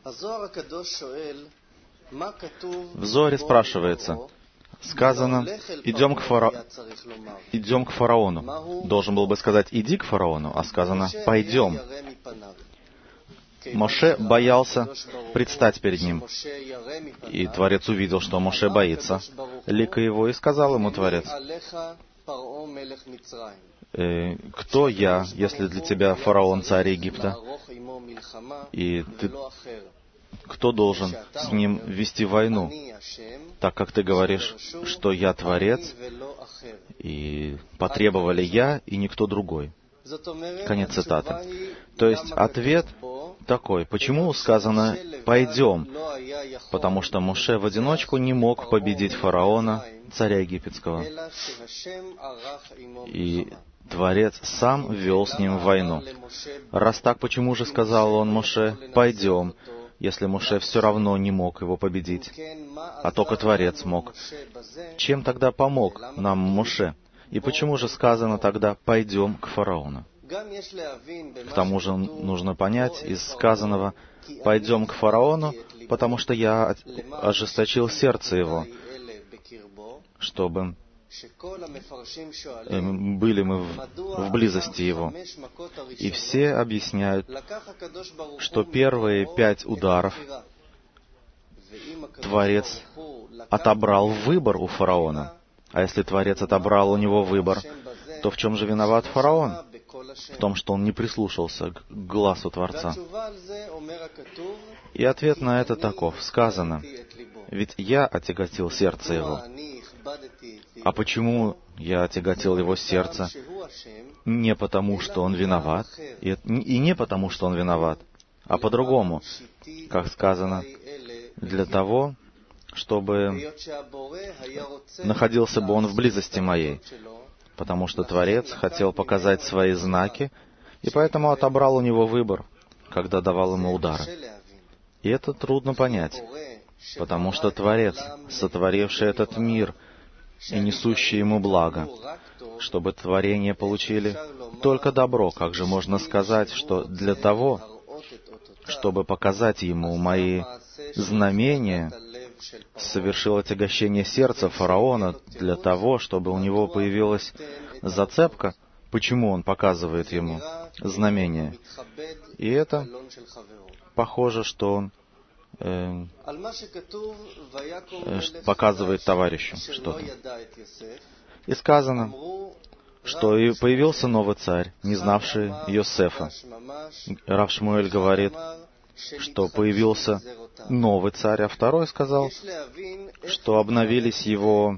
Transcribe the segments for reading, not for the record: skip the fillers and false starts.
В Зоаре спрашивается, сказано, идем к фараону. Должен был бы сказать, иди к фараону, а сказано, пойдем. Моше боялся предстать перед ним. И Творец увидел, что Моше боится лика его, и сказал ему Творец, кто я, если для тебя фараон, царь Египта? И кто должен с ним вести войну, так как ты говоришь, что я Творец, и потребовали я, и никто другой. Конец цитаты. То есть ответ такой. Почему сказано «пойдем»? Потому что Моше в одиночку не мог победить фараона, царя египетского. И Творец сам вел с ним войну. Раз так, почему же сказал он Моше «пойдем», если Моше все равно не мог его победить, а только Творец мог? Чем тогда помог нам Моше? И почему же сказано тогда «пойдем к фараону»? К тому же нужно понять из сказанного «пойдем к фараону», потому что я ожесточил сердце его, чтобы были мы в близости его. И все объясняют, что первые 5 ударов Творец отобрал выбор у фараона. А если Творец отобрал у него выбор, то в чем же виноват фараон? В том, что он не прислушался к глазу Творца. И ответ на это таков. Сказано, ведь я отяготил сердце его. А почему я отяготил его сердце? Не потому, что он виноват, и не потому, что он виноват, а по-другому. Как сказано, для того, чтобы находился бы он в близости моей. Потому что Творец хотел показать свои знаки, и поэтому отобрал у него выбор, когда давал ему удары. И это трудно понять, потому что Творец, сотворивший этот мир и несущий ему благо, чтобы творения получили только добро, как же можно сказать, что для того, чтобы показать ему мои знамения, совершил отягощение сердца фараона для того, чтобы у него появилась зацепка, почему он показывает ему знамения. И это похоже, что он показывает товарищу что-то. И сказано, что и появился новый царь, не знавший Йосефа. Рав Шмуэль говорит, что появился новый царь, а второй сказал, что обновились его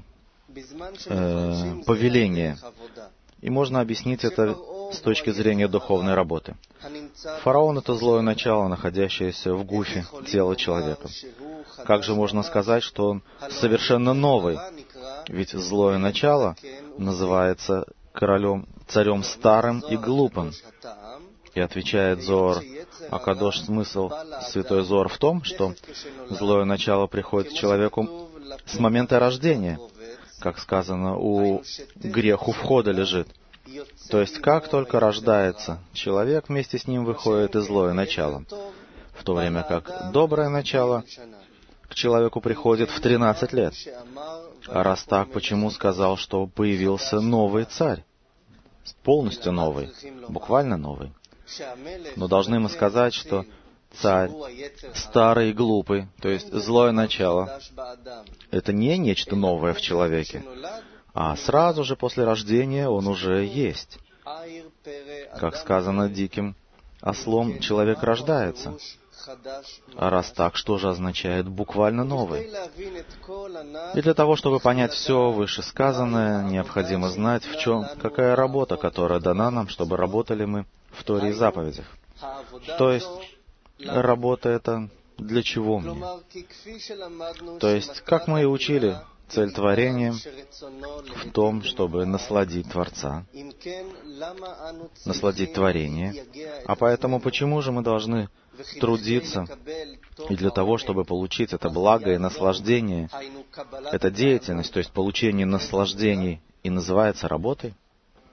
повеления. И можно объяснить это с точки зрения духовной работы. Фараон — это злое начало, находящееся в гуфе тела человека. Как же можно сказать, что он совершенно новый? Ведь злое начало называется царем старым и глупым. И отвечает Зоар Акадош, смысл святой Зоар в том, что злое начало приходит к человеку с момента рождения. Как сказано, у грех у входа лежит. То есть, как только рождается человек, вместе с ним выходит и злое начало. В то время как доброе начало к человеку приходит в 13 лет. А раз так, почему сказал, что появился новый царь? Полностью новый, буквально новый. Но должны мы сказать, что царь старый и глупый, то есть злое начало, это не нечто новое в человеке, а сразу же после рождения он уже есть. Как сказано диким ослом, человек рождается. А раз так, что же означает буквально новый? И для того, чтобы понять все вышесказанное, необходимо знать, какая работа, которая дана нам, чтобы работали мы в Торе и заповедях. То есть, работа эта для чего мне? То есть, как мы и учили, цель творения в том, чтобы насладить Творца, насладить творение. А поэтому почему же мы должны трудиться и для того, чтобы получить это благо и наслаждение? Эта деятельность, то есть получение наслаждений, и называется работой?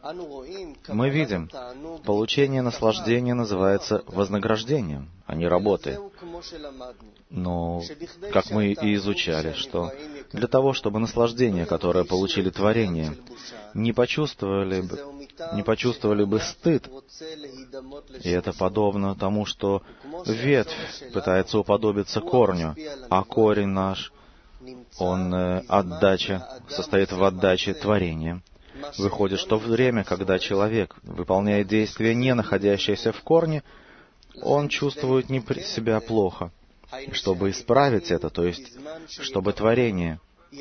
Мы видим, получение наслаждения называется вознаграждением, а не работой. Но, как мы и изучали, что для того, чтобы наслаждение, которое получили творение, не почувствовали бы стыд, и это подобно тому, что ветвь пытается уподобиться корню, а корень наш, он состоит в отдаче творения. Выходит, что в время, когда человек выполняет действие, не находящееся в корне, он чувствует себя плохо. Чтобы исправить это, то есть, чтобы творение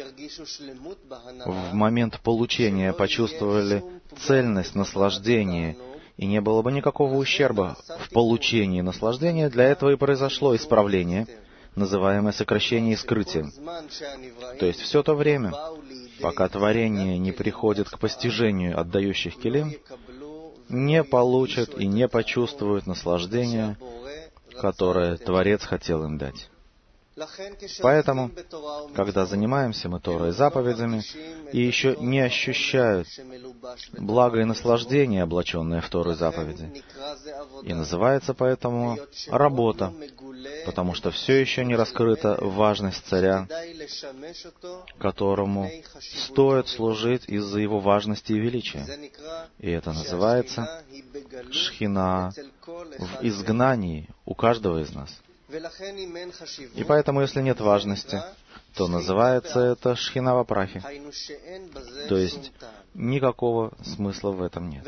в момент получения почувствовали цельность наслаждения, и не было бы никакого ущерба в получении наслаждения, для этого и произошло исправление, называемое сокращение и скрытие. То есть все то время, пока творение не приходит к постижению отдающих келим, не получат и не почувствуют наслаждение, которое Творец хотел им дать. Поэтому, когда занимаемся мы Торой и заповедями, и еще не ощущают благо и наслаждение, облаченное в Тору и заповеди, и называется поэтому работа, потому что все еще не раскрыта важность царя, которому стоит служить из-за его важности и величия. И это называется шхина в изгнании у каждого из нас. И поэтому, если нет важности, то называется это шхина во прахе. То есть никакого смысла в этом нет.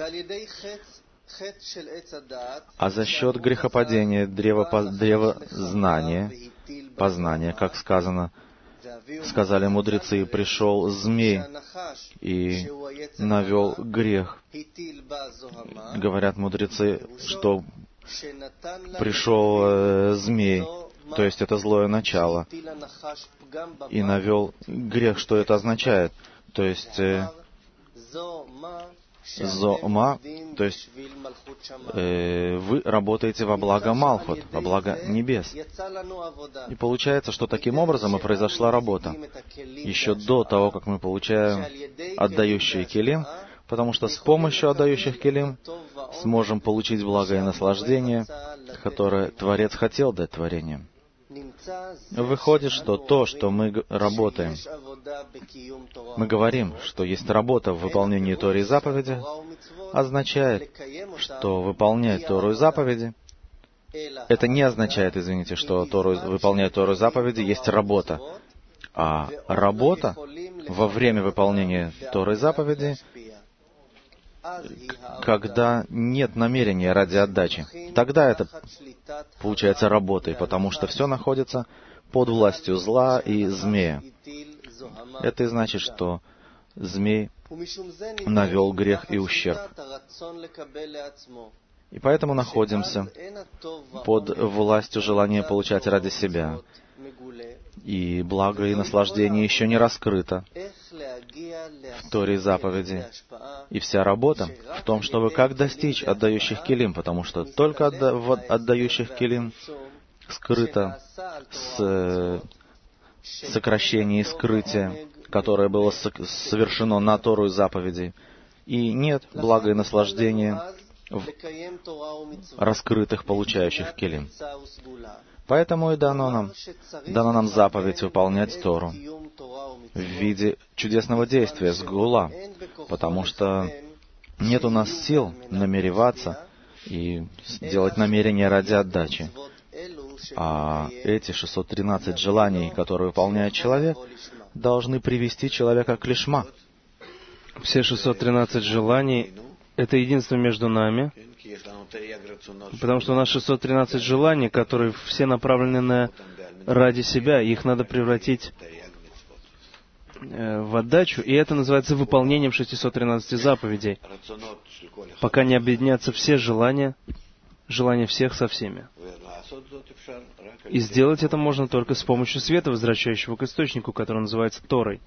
А за счет грехопадения древа знания, познания, как сказали мудрецы, пришел змей и навел грех. Говорят мудрецы, что пришел змей, то есть это злое начало, и навел грех. Что это означает? То есть зома, то есть вы работаете во благо Малхут, во благо небес. И получается, что таким образом и произошла работа. Еще до того, как мы получаем отдающие келим, потому что с помощью отдающих келим сможем получить благо и наслаждение, которое Творец хотел дать творениям. Выходит, что то, что мы работаем, мы говорим, что есть работа в выполнении Торы и заповеди, означает, что выполнять Тору и заповеди, это не означает, что выполнять Тору и заповеди есть работа, а работа во время выполнения Торы и заповеди, когда нет намерения ради отдачи. Тогда это получается работой, потому что все находится под властью зла и змея. Это и значит, что змей навел грех и ущерб. И поэтому находимся под властью желания получать ради себя. И благо и наслаждение еще не раскрыто в Торе и заповеди. И вся работа в том, чтобы как достичь отдающих келим, потому что только в отдающих келим скрыто сокращение и скрытие, которое было совершено на Тору и заповеди. И нет блага и наслаждения в раскрытых, получающих келим. Поэтому и дано нам заповедь выполнять Тору в виде чудесного действия, сгула, потому что нет у нас сил намереваться и делать намерения ради отдачи. А эти 613 желаний, которые выполняет человек, должны привести человека к лишма. Все 613 желаний — это единство между нами, потому что у нас 613 желаний, которые все направлены ради себя, их надо превратить в отдачу, и это называется выполнением 613 заповедей, пока не объединятся все желания всех со всеми. И сделать это можно только с помощью света, возвращающего к источнику, который называется Торой.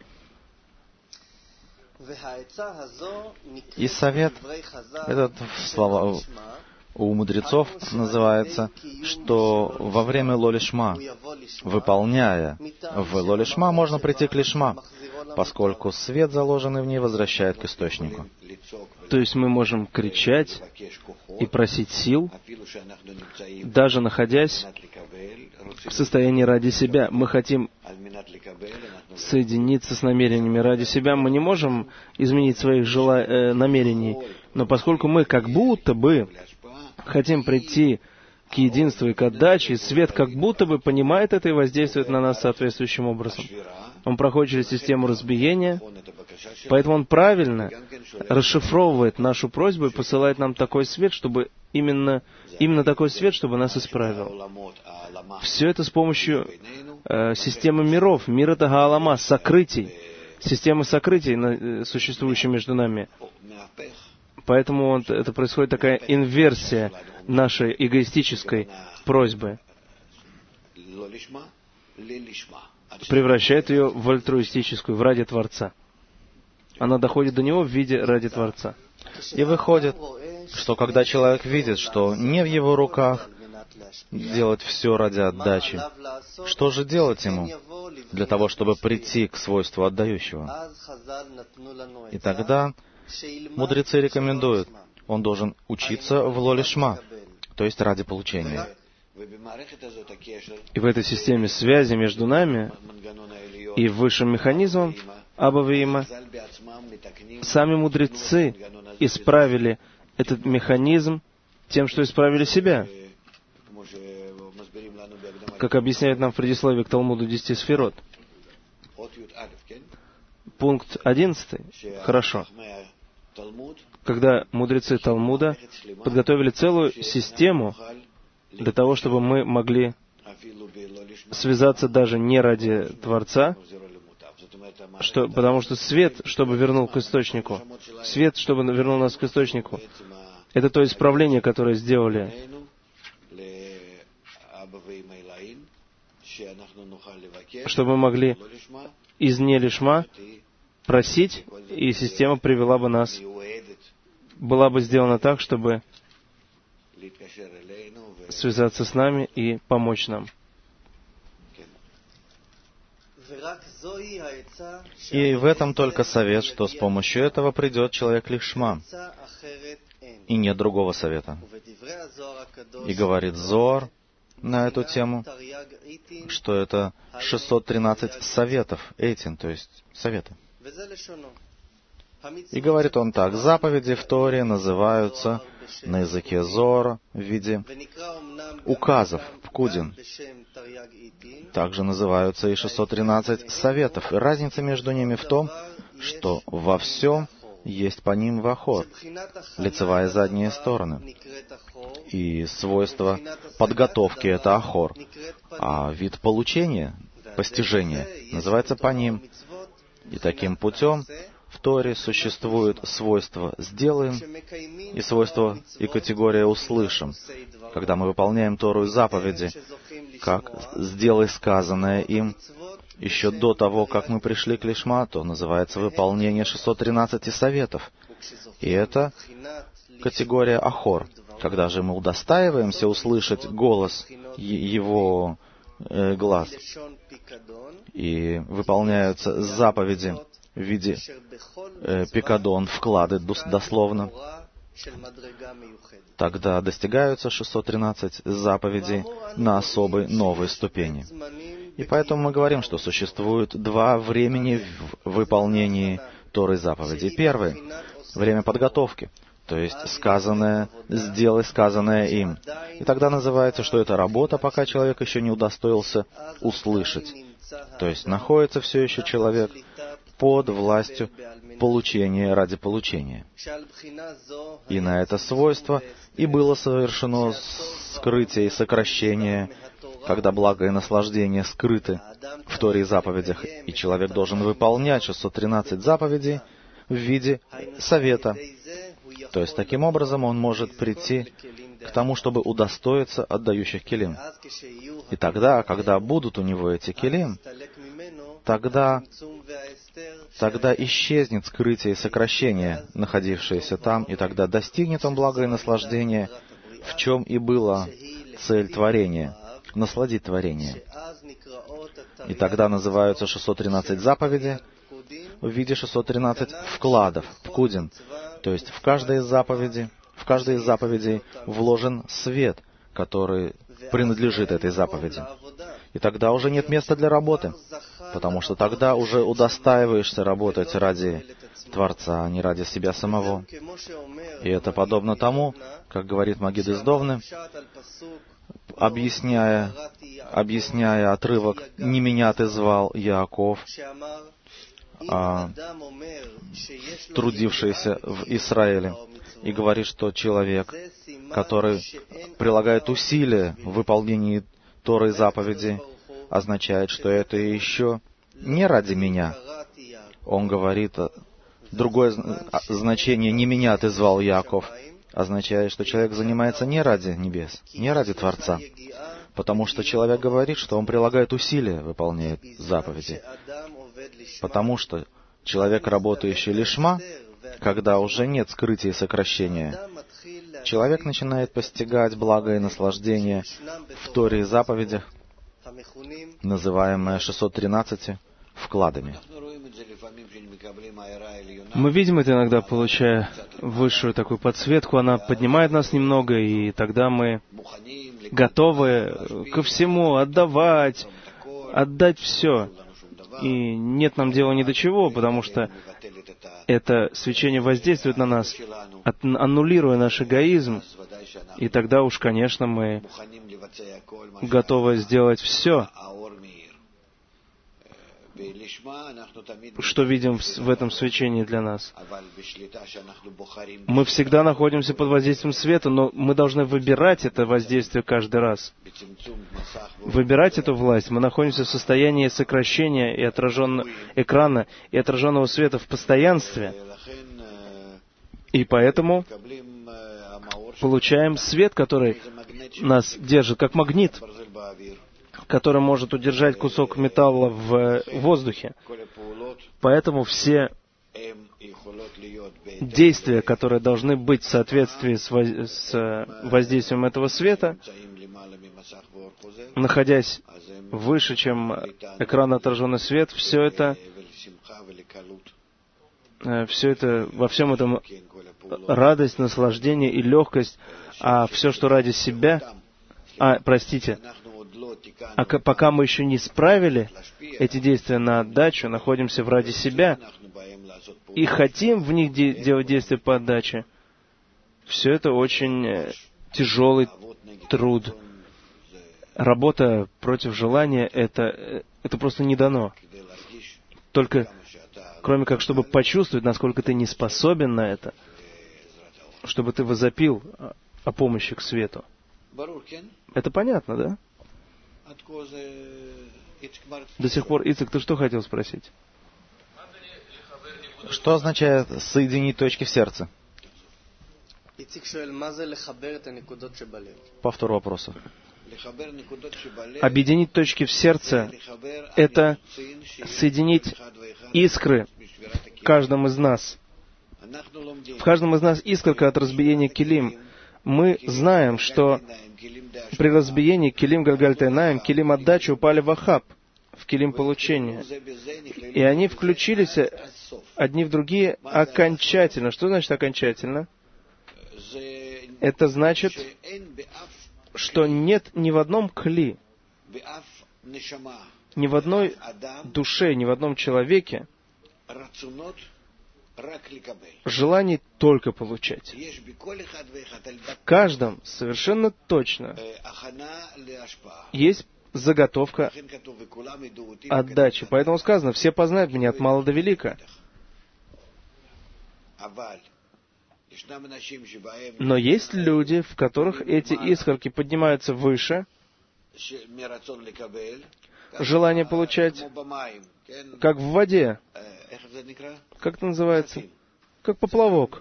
И совет, этот слова у мудрецов называется, что во время лолишма, выполняя в лолишма, можно прийти к лишма. поскольку свет, заложенный в ней, возвращает к источнику. То есть мы можем кричать и просить сил, даже находясь в состоянии ради себя. Мы хотим соединиться с намерениями ради себя. Мы не можем изменить своих намерений. Но поскольку мы как будто бы хотим прийти к единству и к отдаче, и свет как будто бы понимает это и воздействует на нас соответствующим образом. Он проходит через систему разбиения, поэтому он правильно расшифровывает нашу просьбу и посылает нам такой свет, чтобы именно такой свет, чтобы нас исправил. Все это с помощью системы миров, мира Тагаалама, сокрытий, системы сокрытий, существующей между нами. Поэтому это происходит такая инверсия нашей эгоистической просьбы, превращает ее в альтруистическую, в ради Творца. Она доходит до него в виде ради Творца. И выходит, что когда человек видит, что не в его руках делать все ради отдачи, что же делать ему для того, чтобы прийти к свойству отдающего? И тогда мудрецы рекомендуют, он должен учиться в лолишма, то есть ради получения. И в этой системе связи между нами и высшим механизмом Абба-Виима сами мудрецы исправили этот механизм тем, что исправили себя. Как объясняет нам в предисловии к Талмуду 10 сферот. Пункт 11. Хорошо. Когда мудрецы Талмуда подготовили целую систему для того, чтобы мы могли связаться даже не ради Творца, потому что свет, чтобы вернул к источнику, свет, чтобы вернул нас к источнику, это то исправление, которое сделали, чтобы мы могли из нелишма просить, и система привела бы нас, была бы сделана так, чтобы связаться с нами и помочь нам. И в этом только совет, что с помощью этого придет человек лишма, и нет другого совета. И говорит Зоар на эту тему, что это 613 советов, эйтин, то есть советы. И говорит он так: заповеди в Торе называются на языке Зоара в виде указов, пкудин. Также называются и 613 советов. И разница между ними в том, что во всем есть по ним вахор, лицевая и задние стороны. И свойство подготовки — это ахор, а вид получения, постижения, называется по ним. И таким путем в Торе существует свойство «сделаем» и свойство и категория «услышим». Когда мы выполняем Тору и заповеди, как «сделай сказанное им», еще до того, как мы пришли к лишма, то называется выполнение 613 советов. И это категория ахор. Когда же мы удостаиваемся услышать голос его глаз, и выполняются заповеди в виде пикадон, вклады, дословно, тогда достигаются 613 заповедей на особой новой ступени. И поэтому мы говорим, что существует два времени в выполнении Торы и заповедей. Первое — время подготовки, то есть сказанное, сделай сказанное им. И тогда называется, что это работа, пока человек еще не удостоился услышать. То есть находится все еще человек под властью получения ради получения. И на это свойство и было совершено скрытие и сокращение, когда благо и наслаждение скрыты в Торе и заповедях, и человек должен выполнять 613 заповедей в виде совета. То есть таким образом он может прийти к тому, чтобы удостоиться отдающих келим. И тогда, когда будут у него эти келим, тогда исчезнет скрытие и сокращение, находившееся там, и тогда достигнет он блага и наслаждения, в чем и была цель творения — насладить творение. И тогда называются 613 заповедей в виде 613 вкладов, пкудин. То есть в каждой из заповедей вложен свет, который принадлежит этой заповеди. И тогда уже нет места для работы, потому что тогда уже удостаиваешься работать ради Творца, а не ради себя самого. И это подобно тому, как говорит Магид из Довны, объясняя отрывок «Не меня ты звал, Яаков», трудившийся в Израиле, и говорит, что человек, который прилагает усилия в выполнении Торы и заповедей, означает, что это еще не ради меня. Он говорит, другое значение «не меня ты звал, Яаков» означает, что человек занимается не ради небес, не ради Творца, потому что человек говорит, что он прилагает усилия, выполняет заповеди. Потому что человек, работающий лишма, когда уже нет скрытия и сокращения, человек начинает постигать благо и наслаждение в Торе и заповедях, называемое 613 вкладами. Мы видим это иногда, получая высшую такую подсветку, она поднимает нас немного, и тогда мы готовы ко всему отдать все. И нет нам дела ни до чего, потому что это свечение воздействует на нас, аннулируя наш эгоизм. И тогда уж, конечно, мы готовы сделать все, что видим в этом свечении для нас. Мы всегда находимся под воздействием света, но мы должны выбирать это воздействие каждый раз. Выбирать эту власть. Мы находимся в состоянии сокращения и экрана и отраженного света в постоянстве. И поэтому получаем свет, который нас держит, как магнит, который может удержать кусок металла в воздухе. Поэтому все действия, которые должны быть в соответствии с воздействием этого света, находясь выше, чем экран отраженный свет, все это во всем этом радость, наслаждение и легкость, а все, что ради себя, пока мы еще не справили эти действия на отдачу, находимся в ради себя и хотим в них делать действия по отдаче, все это очень тяжелый труд. Работа против желания — это просто не дано. Только, кроме как, чтобы почувствовать, насколько ты не способен на это, чтобы ты возопил о помощи к свету. Это понятно, да? До сих пор, Ицек, ты что хотел спросить? Что означает соединить точки в сердце? Повтор вопроса. Объединить точки в сердце — это соединить искры в каждом из нас. В каждом из нас искорка от разбиения килим. Мы знаем, что при разбиении килим Гальгальтайнаем, килим отдачи упали в Ахаб, в килим получения. И они включились одни в другие окончательно. Что значит окончательно? Это значит, что нет ни в одном кли, ни в одной душе, ни в одном человеке желаний только получать. В каждом совершенно точно есть заготовка отдачи. Поэтому сказано, все познают меня от мала до велика. Но есть люди, в которых эти искорки поднимаются выше, желание получать, как в воде. Как это называется? Как поплавок.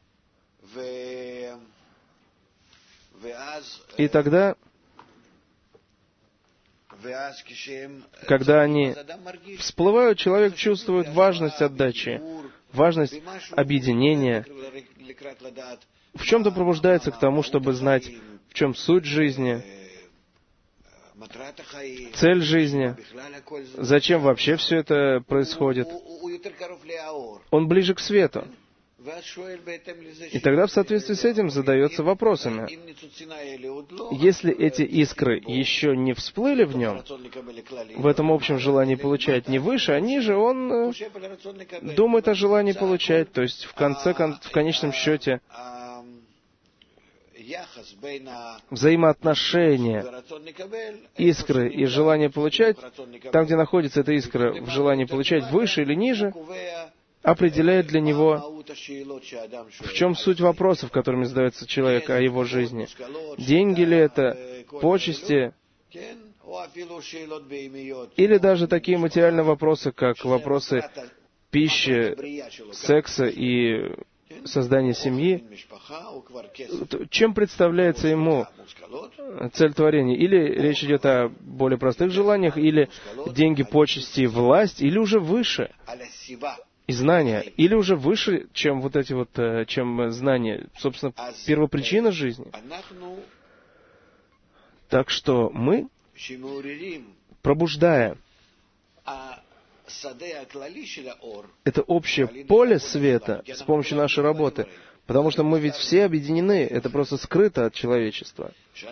И тогда, когда они всплывают, человек чувствует важность отдачи, важность объединения. В чем-то пробуждается к тому, чтобы знать, в чем суть жизни, цель жизни, зачем вообще все это происходит. он ближе к свету. И тогда в соответствии с этим задается вопросами. Если эти искры еще не всплыли в нем, в этом общем желании получать не выше, а ниже, он думает о желании получать. То есть в конечном счете взаимоотношения искры и желания получать, там, где находится эта искра в желании получать выше или ниже, определяет для него, в чем суть вопросов, которыми задается человек о его жизни. Деньги ли это, почести, или даже такие материальные вопросы, как вопросы пищи, секса и создания семьи. Чем представляется ему цель творения? Или речь идет о более простых желаниях, или деньги, почести, власть, или уже выше и знания, или уже выше, чем вот эти вот, чем знания, собственно, первопричина жизни. Так что мы, пробуждая это общее поле света с помощью нашей работы, потому что мы ведь все объединены, это просто скрыто от человечества.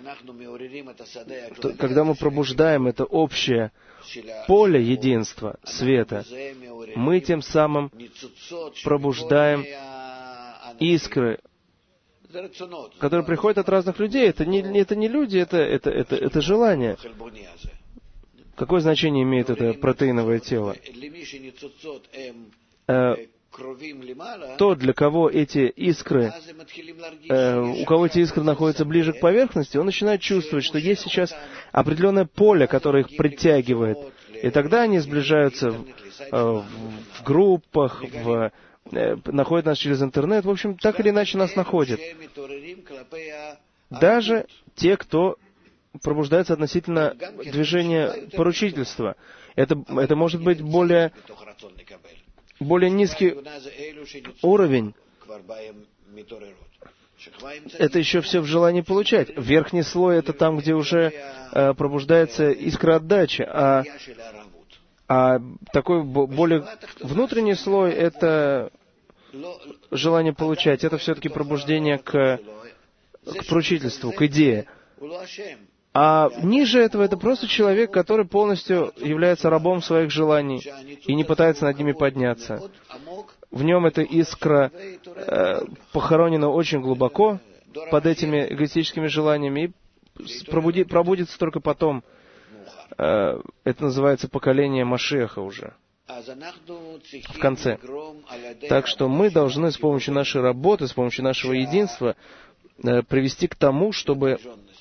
Когда мы пробуждаем это общее поле единства, света, мы тем самым пробуждаем искры, которые приходят от разных людей. Это не люди, это желание. Какое значение имеет это протеиновое тело? То, для кого эти искры, у кого эти искры находятся ближе к поверхности, он начинает чувствовать, что есть сейчас определенное поле, которое их притягивает. И тогда они сближаются в группах, находят нас через интернет. В общем, так или иначе нас находят. Даже те, кто пробуждается относительно движения поручительства. Это может быть более низкий уровень. Это еще все в желании получать. Верхний слой — это там, где уже пробуждается искра отдачи, а такой более внутренний слой — это желание получать. Это все-таки пробуждение к поручительству, к идее. А ниже этого это просто человек, который полностью является рабом своих желаний и не пытается над ними подняться. В нем эта искра похоронена очень глубоко под этими эгоистическими желаниями и пробудится только потом. Это называется поколение Машиаха уже, в конце. Так что мы должны с помощью нашей работы, с помощью нашего единства привести к тому, чтобы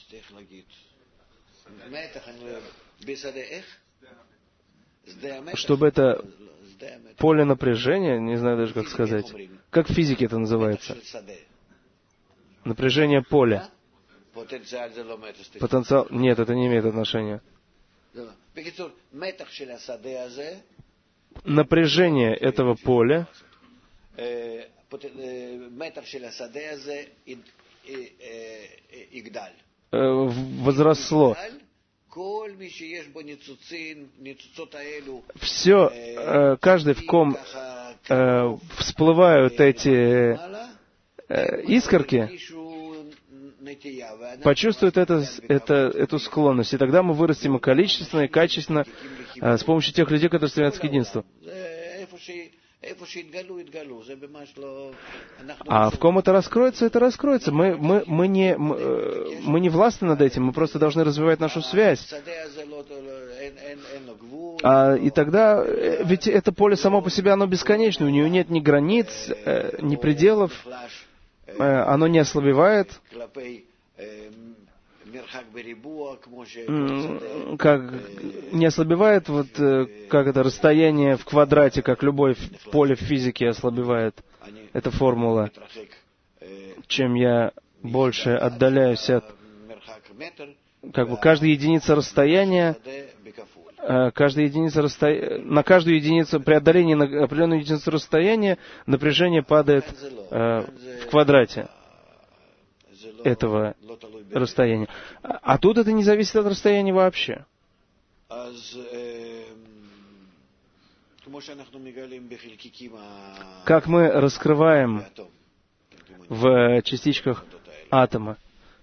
это поле напряжения, не знаю даже как сказать, как в физике это называется, напряжение поля. Потенциал, нет, это не имеет отношения. Напряжение этого поля возросло. Все, каждый, в ком всплывают эти искорки, почувствует эту склонность. И тогда мы вырастем и количественно, и качественно с помощью тех людей, которые стремятся к единству. А в ком это раскроется, это раскроется. Мы не властны над этим, мы просто должны развивать нашу связь. И тогда, ведь это поле само по себе, оно бесконечно, у него нет ни границ, ни пределов, оно не ослабевает, как не ослабевает, как это расстояние в квадрате, как любое поле в физике ослабевает. Это формула. Чем я больше отдаляюсь от... каждая единица расстояния, на каждую единицу преодоления на определенную единицу расстояния напряжение падает в квадрате этого расстояния. А тут это не зависит от расстояния вообще. как мы раскрываем в частичках атома.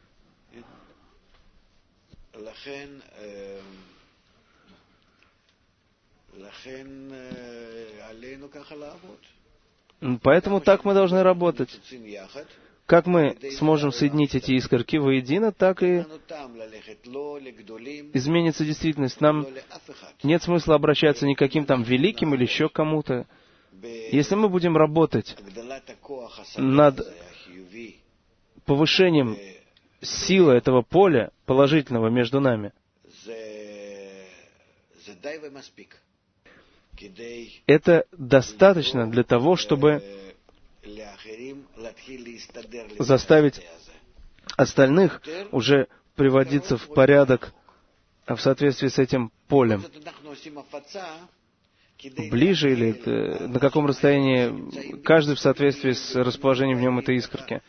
Поэтому так мы должны работать. Как мы сможем соединить эти искорки воедино, так и изменится действительность. Нам нет смысла обращаться ни к каким там великим или еще кому-то. Если мы будем работать над повышением силы этого поля положительного между нами, это достаточно для того, чтобы заставить остальных уже приводиться в порядок в соответствии с этим полем. Ближе или на каком расстоянии, каждый в соответствии с расположением в нем этой искорки.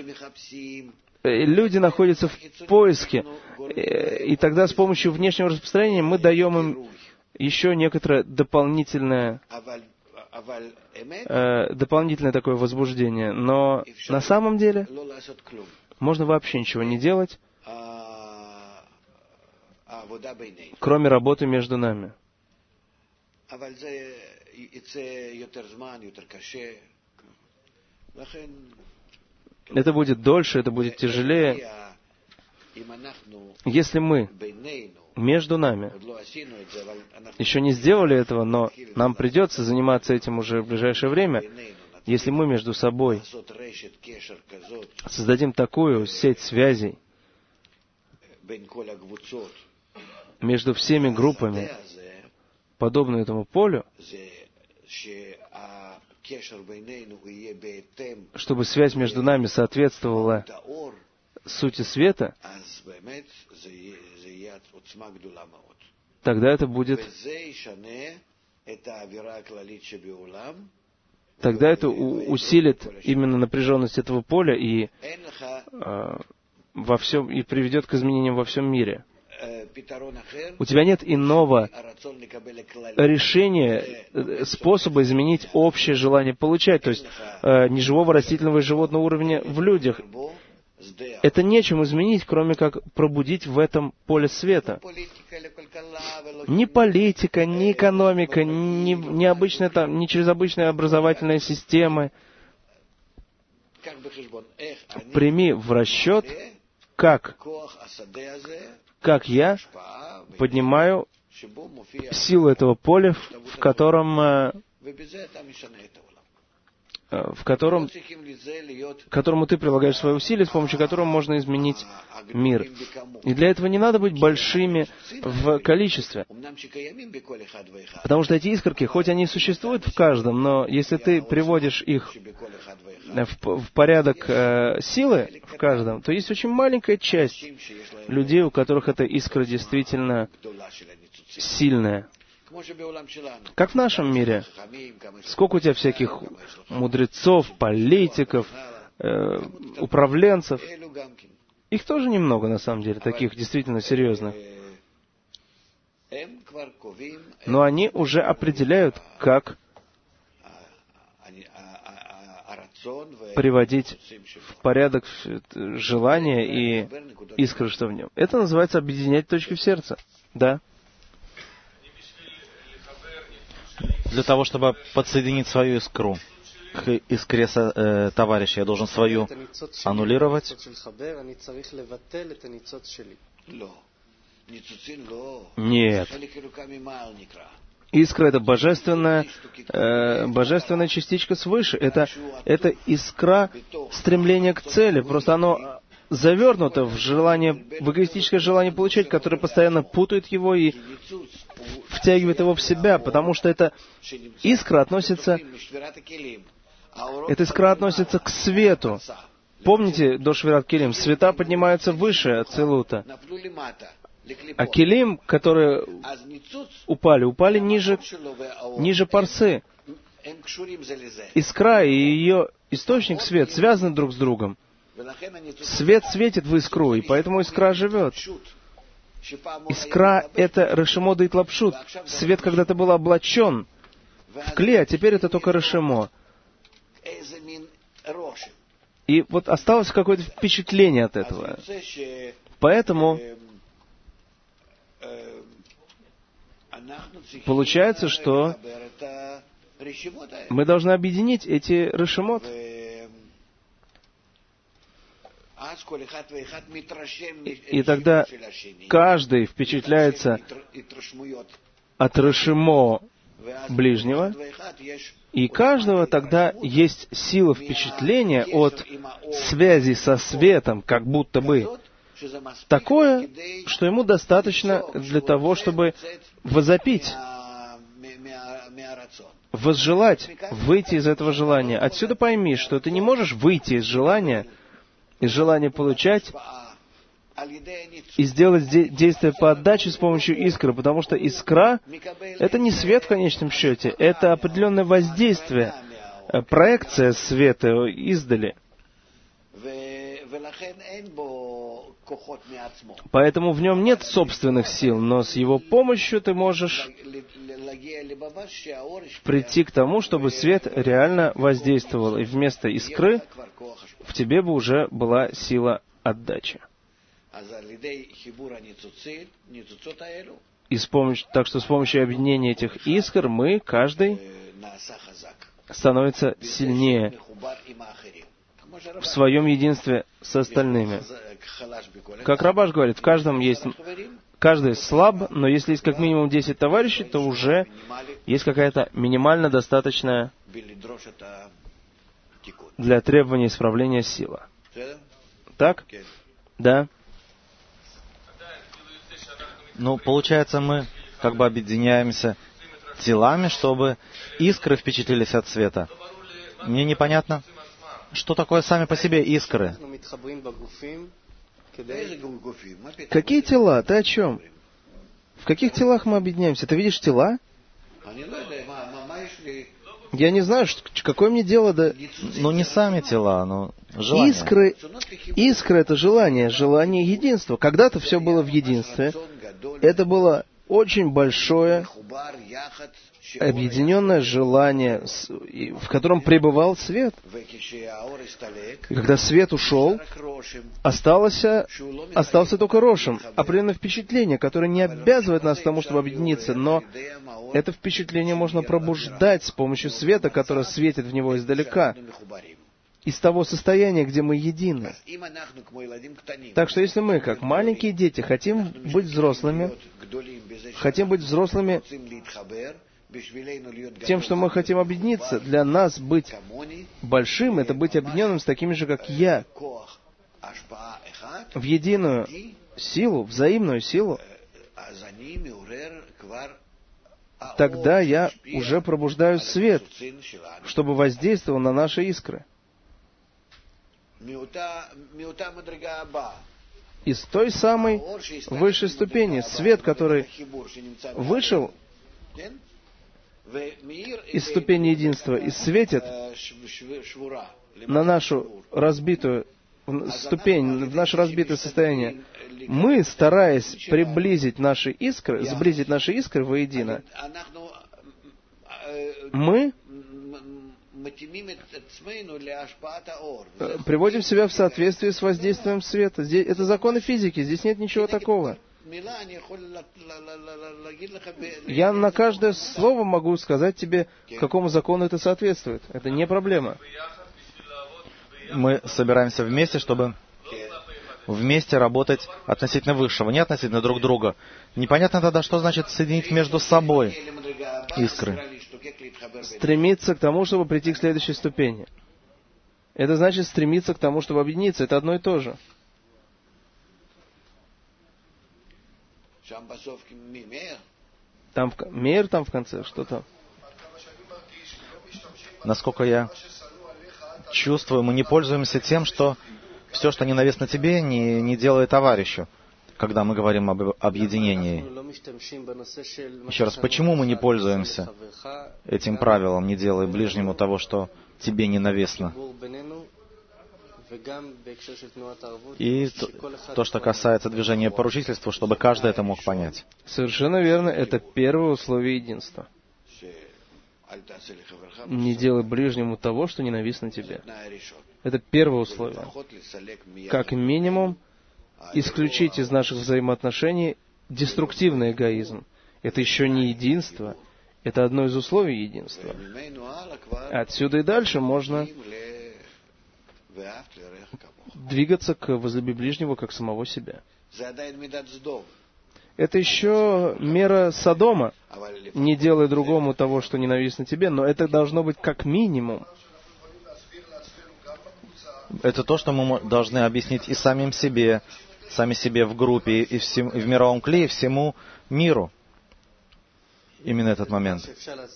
Люди находятся в поиске, и тогда с помощью внешнего распространения мы даем им еще некоторое дополнительное такое возбуждение. Но на самом деле можно вообще ничего не делать, кроме работы между нами. Это будет дольше, это будет тяжелее. Если мы между нами еще не сделали этого, но нам придется заниматься этим уже в ближайшее время, если мы между собой создадим такую сеть связей между всеми группами, подобную этому полю, чтобы связь между нами соответствовала сути света, тогда это будет... Тогда это усилит именно напряженность этого поля и во всем, и приведет к изменениям во всем мире. У тебя нет иного решения, способа изменить общее желание получать, то есть неживого, растительного и животного уровня в людях. Это нечем изменить, кроме как пробудить в этом поле света. Ни политика, ни экономика, ни обычная, ни через обычные образовательные системы. Прими в расчет, как я поднимаю силу этого поля, которому ты прилагаешь свои усилия, с помощью которого можно изменить мир. И для этого не надо быть большими в количестве. Потому что эти искорки, хоть они и существуют в каждом, но если ты приводишь их в порядок силы в каждом, то есть очень маленькая часть людей, у которых эта искра действительно сильная. Как в нашем мире. Сколько у тебя всяких мудрецов, политиков, управленцев. Их тоже немного, на самом деле, таких действительно серьезных. Но они уже определяют, как приводить в порядок желания и искры, что в нем. Это называется объединять точки в сердце. Да. Для того, чтобы подсоединить свою искру к искре товарища, я должен свою аннулировать? Нет. Искра — это божественная частичка свыше. Это искра стремления к цели. Просто оно завернуто в эгоистическое желание получать, которое постоянно путает его и втягивает его в себя, потому что эта искра относится к свету. Помните, до Швират Келим, света поднимаются выше Ацилута, а Келим, которые упали ниже Парсы. Искра и ее источник, свет, связаны друг с другом. Свет светит в искру, и поэтому искра живет. Искра — это Рашимода и Тлапшут. Свет когда-то был облачен в кли, а теперь это только решимо. И вот осталось какое-то впечатление от этого. Поэтому получается, что мы должны объединить эти решимот. И тогда каждый впечатляется от решимо ближнего, и каждого тогда есть сила впечатления от связи со светом, как будто бы такое, что ему достаточно для того, чтобы возопить, возжелать, выйти из этого желания. Отсюда пойми, что ты не можешь выйти из желания получать, и сделать действие по отдаче с помощью искры, потому что искра — это не свет в конечном счете, это определенное воздействие, проекция света издали. Поэтому в нем нет собственных сил, но с его помощью ты можешь прийти к тому, чтобы свет реально воздействовал, и вместо искры в тебе бы уже была сила отдачи. Так что с помощью объединения этих искр мы, каждый, становится сильнее в своем единстве с остальными. Как Рабаш говорит, в каждом есть... Каждый слаб, но если есть как минимум 10 товарищей, то уже есть какая-то минимально достаточная для требования исправления сила. Так? Да. Ну, получается, мы как бы объединяемся телами, чтобы искры впечатлились от света. Мне непонятно, что такое сами по себе искры. Какие тела? Ты о чем? В каких телах мы объединяемся? Ты видишь тела? Я не знаю, какое мне дело до... Ну, не сами тела, но желания. Искры — это желание единства. Когда-то все было в единстве. Это было очень большое объединенное желание, в котором пребывал свет. И когда свет ушел, остался только рошем, определенное впечатление, которое не обязывает нас к тому, чтобы объединиться, но это впечатление можно пробуждать с помощью света, который светит в него издалека, из того состояния, где мы едины. Так что если мы, как маленькие дети, хотим быть взрослыми тем, что мы хотим объединиться, для нас быть большим — это быть объединенным с такими же, как я, в единую силу, взаимную силу, тогда я уже пробуждаю свет, чтобы воздействовал на наши искры. Из той самой высшей ступени, свет, который вышел из ступени единства и светит на нашу разбитую ступень, в наше разбитое состояние. Мы, стараясь сблизить наши искры воедино, мы приводим себя в соответствие с воздействием света. Это законы физики, здесь нет ничего такого. Я на каждое слово могу сказать тебе, какому закону это соответствует. Это не проблема. Мы собираемся вместе, чтобы вместе работать относительно высшего, не относительно друг друга. Непонятно тогда, что значит соединить между собой искры. Стремиться к тому, чтобы прийти к следующей ступени. Это значит стремиться к тому, чтобы объединиться. Это одно и то же. Там Мейер там в конце, что там? Насколько я чувствую, мы не пользуемся тем, что все, что ненавистно тебе, не делай товарищу, когда мы говорим об объединении. Еще раз, почему мы не пользуемся этим правилом, не делай ближнему того, что тебе ненавистно? И то, что касается движения поручительства, чтобы каждый это мог понять. Совершенно верно, это первое условие единства. Не делай ближнему того, что ненавистно тебе. Это первое условие. Как минимум, исключить из наших взаимоотношений деструктивный эгоизм. Это еще не единство, это одно из условий единства. Отсюда и дальше можно двигаться к возлюби ближнего, как самого себя. Это еще мера Содома. Не делай другому того, что ненавистно тебе, но это должно быть как минимум. Это то, что мы должны объяснить и сами себе в группе, и в мировом клее, и всему миру. Именно этот момент.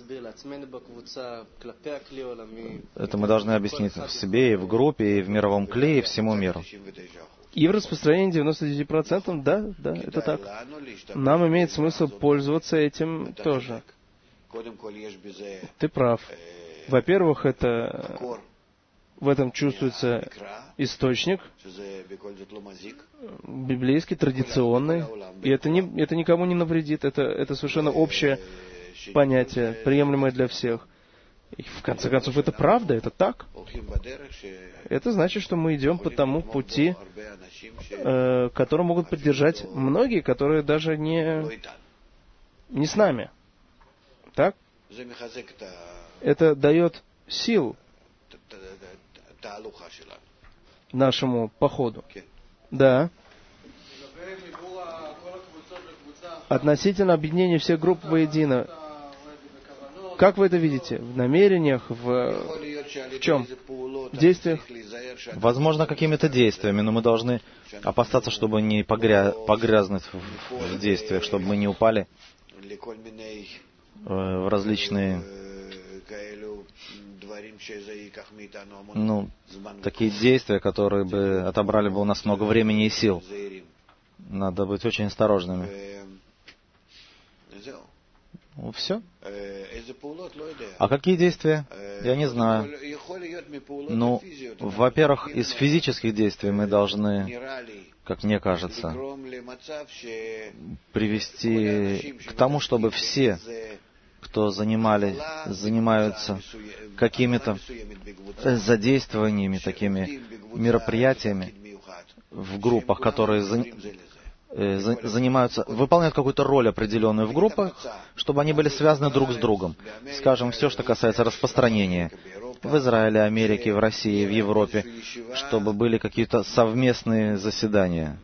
Это мы должны объяснить в себе, и в группе, и в мировом клее, и всему миру. И в распространении 99%, да, это так. Нам имеет смысл пользоваться этим тоже. Ты прав. Во-первых, в этом чувствуется источник, библейский, традиционный, и это никому не навредит. Это совершенно общее понятие, приемлемое для всех. И в конце концов, это правда, это так. Это значит, что мы идем по тому пути, который могут поддержать многие, которые даже не с нами. Так? Это дает сил нашему походу. Да. Относительно объединения всех групп воедино. Как вы это видите? В намерениях, в чем? В действиях? Возможно, какими-то действиями, но мы должны опасаться, чтобы не погрязнуть в действиях, чтобы мы не упали в различные, такие действия, которые бы отобрали бы у нас много времени и сил. Надо быть очень осторожными. Все. А какие действия? Я не знаю. Во-первых, из физических действий мы должны, как мне кажется, привести к тому, чтобы все, кто занимаются какими-то задействованиями, такими мероприятиями в группах, которые выполняют какую-то роль определенную в группах, чтобы они были связаны друг с другом. Скажем, все, что касается распространения в Израиле, Америке, в России, в Европе, чтобы были какие-то совместные заседания.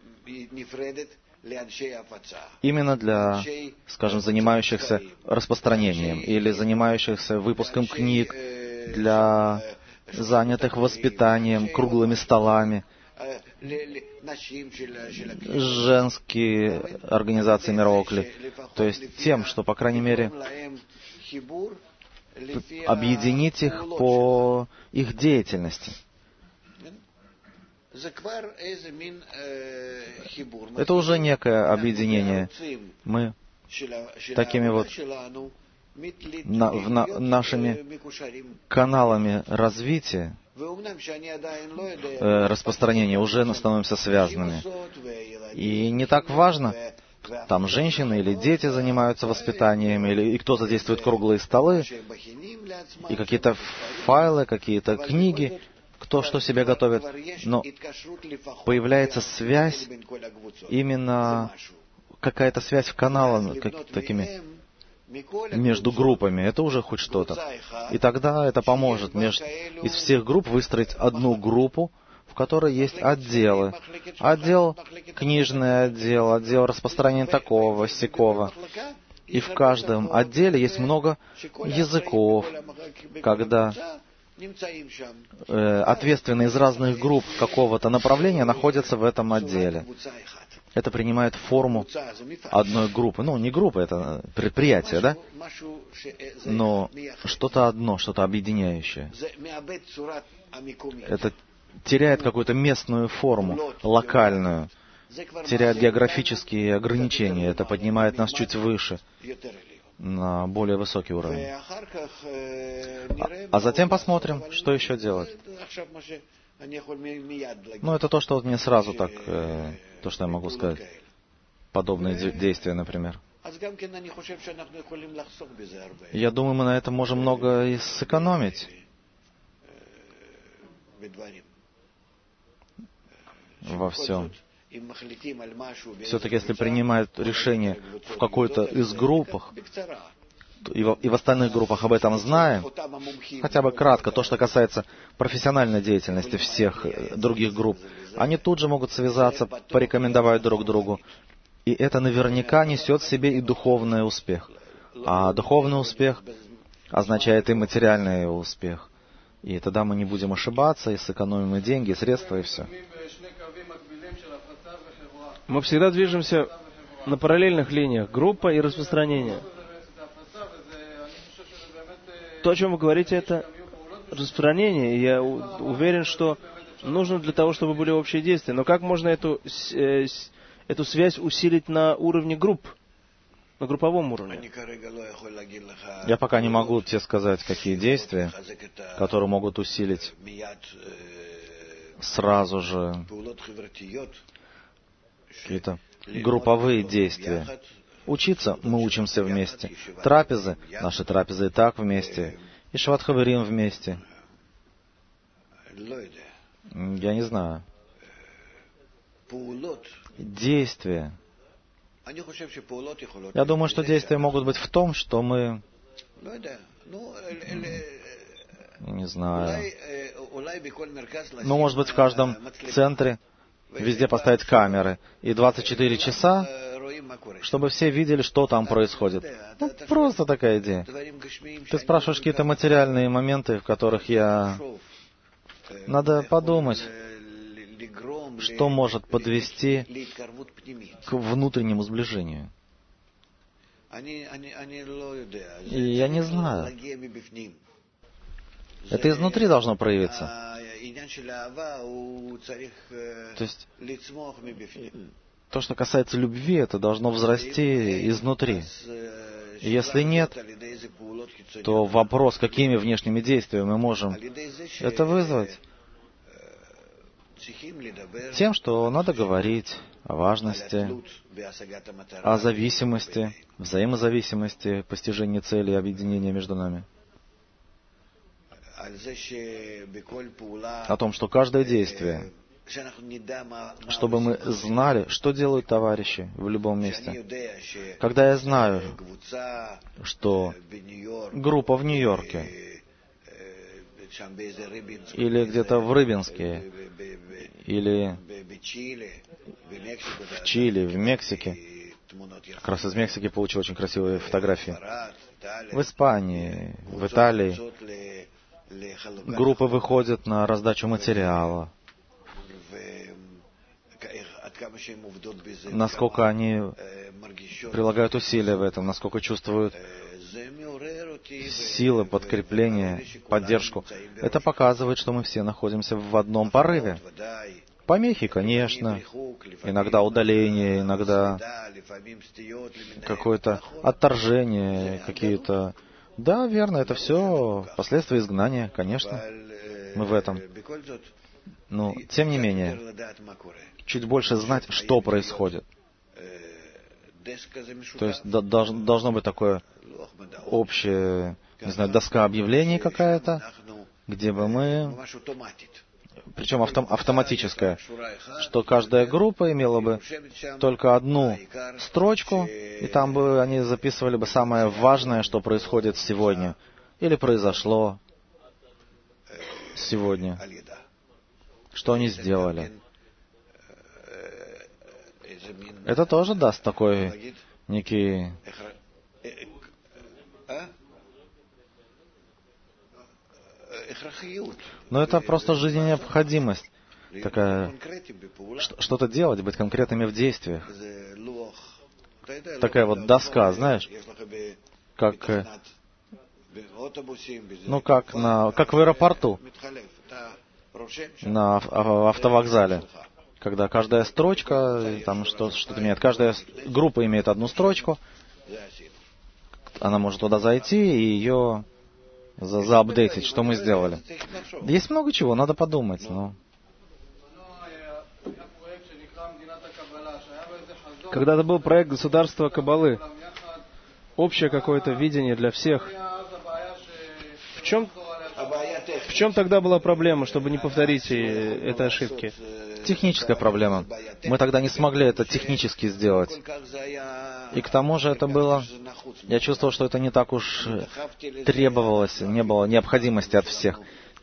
Именно для, скажем, занимающихся распространением или занимающихся выпуском книг, для занятых воспитанием, круглыми столами, женские организации мирового клея. То есть тем, что, по крайней мере, объединить их по их деятельности. Это уже некое объединение. Мы такими вот нашими каналами развития, распространения уже становимся связанными. И не так важно, там женщины или дети занимаются воспитанием, и кто задействует круглые столы, и какие-то файлы, какие-то книги, кто что себе готовит. Но появляется связь, именно какая-то связь в каналах, такими между группами. Это уже хоть что-то. И тогда это поможет из всех групп выстроить одну группу, в которой есть отделы. Отдел книжный отдел распространения такого, сякого. И в каждом отделе есть много языков, когда ответственные из разных групп какого-то направления находятся в этом отделе. Это принимает форму одной группы. Не группа, это предприятие, да? Но что-то одно, что-то объединяющее. Это теряет какую-то местную форму, локальную, теряет географические ограничения. Это поднимает нас чуть выше, на более высокий уровень. А затем посмотрим, что еще делать. Это то, что мне сразу так, то, что я могу сказать. Подобные действия, например. Я думаю, мы на этом можем много и сэкономить. Во всем. Все-таки, если принимают решение в какой-то из группах, и в остальных группах об этом знаем, хотя бы кратко, то, что касается профессиональной деятельности всех других групп, они тут же могут связаться, порекомендовать друг другу. И это наверняка несет в себе и духовный успех. А духовный успех означает и материальный успех. И тогда мы не будем ошибаться, и сэкономим и деньги, и средства, и все. Мы всегда движемся на параллельных линиях, группа и распространение. То, о чем вы говорите, это распространение. И я уверен, что нужно для того, чтобы были общие действия. Но как можно эту связь усилить на уровне групп, на групповом уровне? Я пока не могу тебе сказать, какие действия, которые могут усилить сразу же какие-то групповые действия. Учиться мы учимся вместе. Трапезы, наши трапезы и так вместе. И Шват Хаверим вместе. Я не знаю. Действия. Я думаю, что действия могут быть в том, что мы... Не знаю. Ну, может быть, в каждом центре везде поставить камеры. И 24 часа, чтобы все видели, что там происходит. Ну, просто такая идея. Ты спрашиваешь какие-то материальные моменты, в которых я... Надо подумать, что может подвести к внутреннему сближению. И я не знаю. Это изнутри должно проявиться. То есть, то, что касается любви, это должно взрасти изнутри. И если нет, то вопрос, какими внешними действиями мы можем это вызвать? Тем, что надо говорить о важности, о зависимости, взаимозависимости, постижении цели и объединения между нами. О том, что каждое действие, чтобы мы знали, что делают товарищи в любом месте. Когда я знаю, что группа в Нью-Йорке или где-то в Рыбинске, или в Чили, в Мексике, как раз из Мексики получил очень красивые фотографии, в Испании, в Италии, группы выходят на раздачу материала, насколько они прилагают усилия в этом, насколько чувствуют силы, подкрепление, поддержку. Это показывает, что мы все находимся в одном порыве. Помехи, конечно, иногда удаление, иногда какое-то отторжение, какие-то... Да, верно, это все последствия изгнания, конечно, мы в этом. Но, тем не менее, чуть больше знать, что происходит. То есть должно быть такое общее, не знаю, доска объявлений какая-то, где бы мы, причем автоматическая, что каждая группа имела бы только одну строчку, и там бы они записывали бы самое важное, что происходит сегодня, или произошло сегодня, что они сделали. Это тоже даст такой некий... Но это просто жизненная необходимость. Такая, что-то делать, быть конкретными в действиях. Такая вот доска, знаешь, как в аэропорту, на автовокзале, когда каждая строчка, там что-то имеет, каждая группа имеет одну строчку, она может туда зайти и ее заапдейтить, что мы сделали. Есть много чего, надо подумать. Но... Когда-то был проект государства Каббалы. общее какое-то видение для всех. В чем тогда была проблема, чтобы не повторить этой ошибки? Техническая проблема. Мы тогда не смогли это технически сделать. И к тому же это было... Я чувствовал, что это не так уж требовалось, не было необходимости от всех.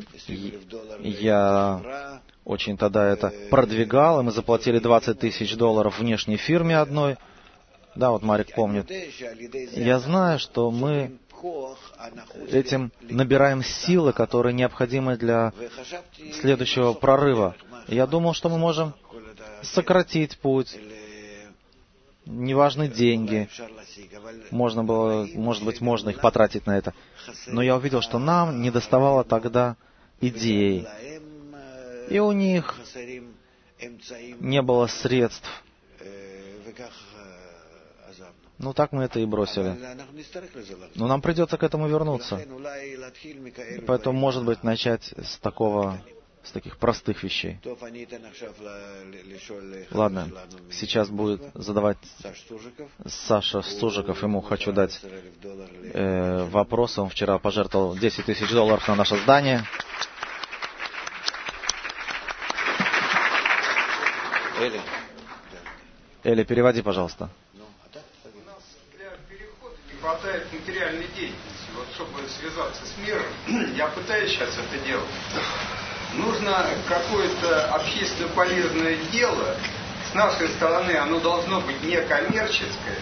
Я очень тогда это продвигал, и мы заплатили $20 тысяч внешней фирме одной. Да, вот Марик помнит. Я знаю, что мы этим набираем силы, которые необходимы для следующего прорыва. Я думал, что мы можем сократить путь. Неважны деньги. Можно было, может быть, можно их потратить на это. Но я увидел, что нам недоставало тогда идей. И у них не было средств. Ну, так мы это и бросили. Но нам придется к этому вернуться. Поэтому, может быть, начать с таких простых вещей. Ладно, сейчас будет задавать Саша Стужиков. Ему хочу дать вопрос. Он вчера пожертвовал $10 тысяч на наше здание. Эли, переводи, пожалуйста. Не хватает материальной деятельности. Вот чтобы связаться с миром, я пытаюсь сейчас это делать. Нужно какое-то общественно полезное дело. С нашей стороны оно должно быть некоммерческое.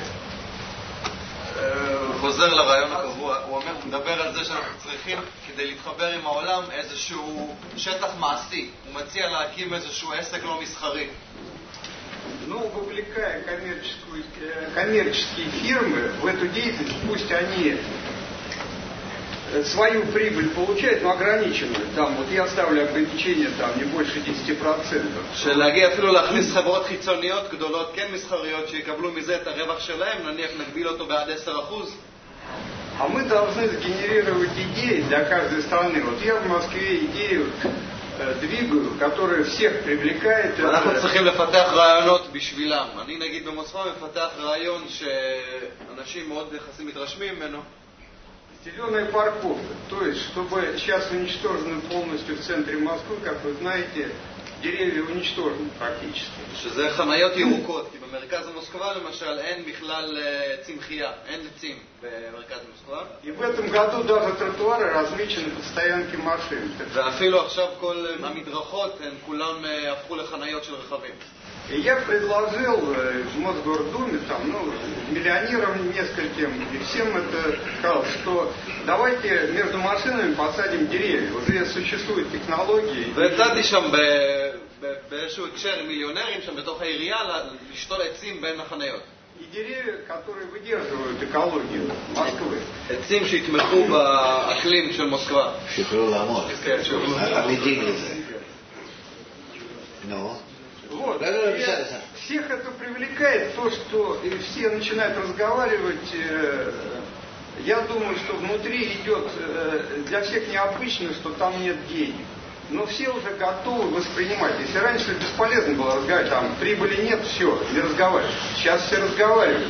חוזר לרעיון הקבוע, הוא מדבר על זה שאנחנו צריכים כדי להתחבר עם העולם איזשהו שטח מעשי. הוא מציע להקים איזשהו עסק לא מסחרי. Ну, вовлекая коммерческие фирмы в эту деятельность, пусть они свою прибыль получают, но ограниченную. Там, вот я ставлю ограничение, там, не больше 10%. שלהגיע אפילו להכניס חברות חיצוניות גדולות, כן מסחריות, שיקבלו מזה את הרווח שלהם, נניח נגביל אותו בעד 10%. А мы должны сгенерировать идеи для каждой страны. Вот я в Москве идею двигаю, которая всех привлекает. אנחנו צריכים לפתח רעיונות בשבילם. אני נגיד במוסקבה מפתח רעיון שאנשים מאוד יחסים מתרשמים ממנו. Зеленая парковка. То есть, чтобы сейчас уничтожены полностью в центре Москвы, как вы знаете, деревья уничтожены практически. שזה חניות ירוקות, כי במרכז המוסקבה למשל אין בכלל צמחייה, אין עצים במרכז המוסקבה. И в этом году даже тротуары размечены под стоянки машин. ואפילו עכשיו כל המדרכות הן כולן הפכו לחניות של רכבים. И я предложил в Мосгордуме, миллионерам нескольким, и всем это сказал, что давайте между машинами посадим деревья. Уже существуют технологии. והצעתי שם באיזשהו הקשר מיליונרים שם בתוך העירייה לשתול עצים בין החניות. И деревья, которые выдерживают экологию Москвы. עצים שיתמכו באקלים של מוסקבה. שיוכלו לעמוד. עמידים לזה. נו. Вот. Всех это привлекает, то, что все начинают разговаривать. Я думаю, что внутри идет для всех необычно, что там нет денег. Но все уже готовы воспринимать. Если раньше бесполезно было разговаривать, там прибыли нет, все, не разговаривать. Сейчас все разговаривают.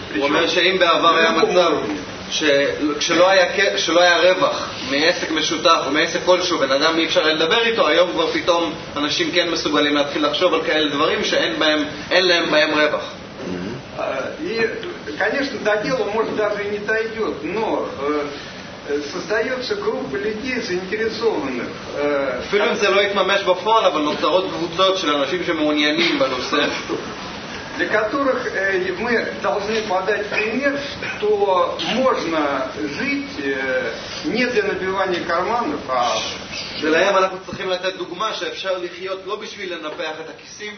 כשלא היה רווח מעסק משותף או מעסק כלשהו, בן אדם אי אפשר לדבר איתו, היום כבר פתאום אנשים כן מסוגלים להתחיל לחשוב על כאלה דברים שאין להם בהם רווח. И, конечно, до дела, может, даже и не дойдет, но создается группа людей заинтересованных. אפילו אם זה לא יתממש בפועל, אבל נוצרות קבוצות של אנשים שמעוניינים בנושא. Для которых мы должны подать пример, что можно жить не для набивания карманов, а ולהם אנחנו צריכים לתת דוגמה שאפשר לחיות לא בשביל לנפח את הכיסים,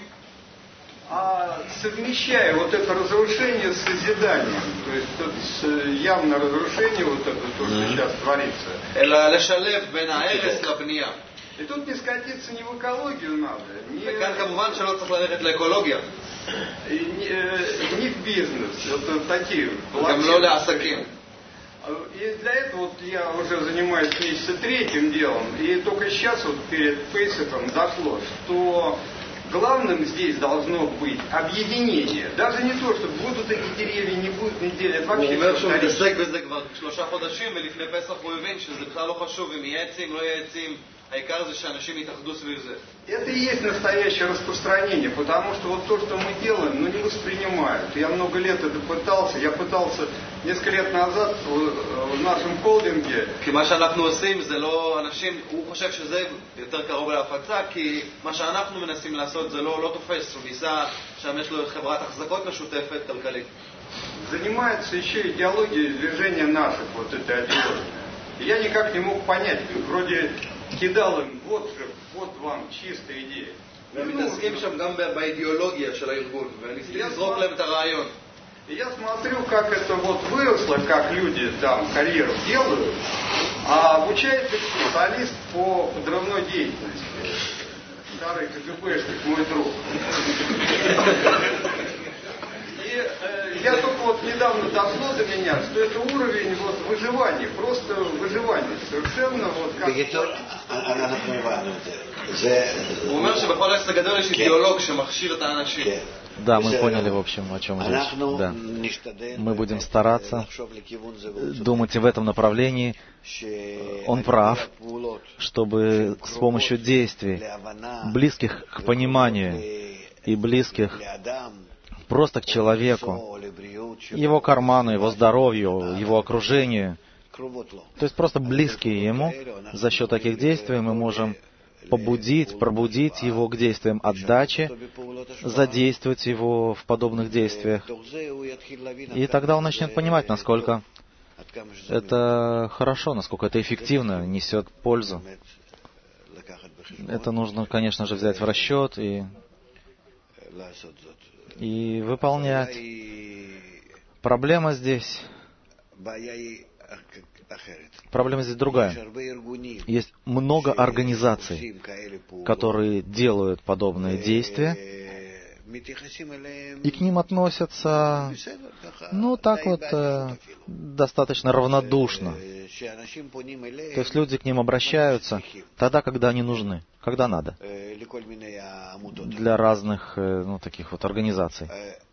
совмещая вот это разрушение с созиданием. То есть это явно разрушение, вот это, то, что сейчас творится. אלא לשלב בין ההרס לבנייה. И тут не скатиться не в экологию надо, וכאן כמובן שלא צריך ללכת לאקולוגיה. Не в бизнес, это такие. גם לא לעסקים. И для этого вот я уже занимаюсь месяца третьим делом, и только сейчас вот перед Пейсаком дошло, что главным здесь должно быть объединение. Даже не то, что будут эти деревья, не будут недели, это вообще הוא אומר שהוא вторично. מתעסק בזה כבר 3 חודשים, ולפני פסח הוא הבין שזה בכלל לא חשוב אם יהיה עצים, לא יהיה עצים, העיקר זה שאנשים יתאחדו סביב זה. Это и есть настоящее распространение, потому что вот то, что мы делаем, не воспринимают. Я много лет это пытался, несколько лет назад в нашем холдинге. כי מה שאנחנו עושים זה לא אנשים, הוא חושב שזה יותר קרוב להפצה, כי מה שאנחנו מנסים לעשות זה לא תופס, הוא ניסה שם יש לו חברת החזקות משותפת כלכלית. Занимается еще идеологией движения наших, вот этой одежды. И я никак не мог понять, вроде кидал им, вот вам чистая идея. והם מתעסקים שם גם באידיאולוגיה של הארגון, וניסיתי לזרוק להם את הרעיון. И я смотрю, как это вот выросло, как люди там карьеру делают, а обучается специалист по подрывной деятельности. Старый КГБшник, мой друг. И я только вот недавно дошло до меня, что это уровень вот выживания, просто выживание. Совершенно вот как... בקיצור, אנחנו הבנו את זה. הוא אומר שבכל העסק הגדול יש אידיאולוג שמכשיר את האנשים. Да, мы поняли, в общем, о чем речь. Да. Мы будем стараться думать и в этом направлении. Он прав, чтобы с помощью действий, близких к пониманию и близких просто к человеку, его карману, его здоровью, его окружению, то есть просто близкие ему, за счет таких действий мы можем пробудить его к действиям отдачи, задействовать его в подобных действиях. И тогда он начнет понимать, насколько это хорошо, насколько это эффективно, несет пользу. Это нужно, конечно же, взять в расчет и выполнять. Проблема здесь другая. Есть много организаций, которые делают подобные действия, и к ним относятся, так вот, достаточно равнодушно. То есть люди к ним обращаются тогда, когда они нужны, когда надо, для разных, таких вот организаций.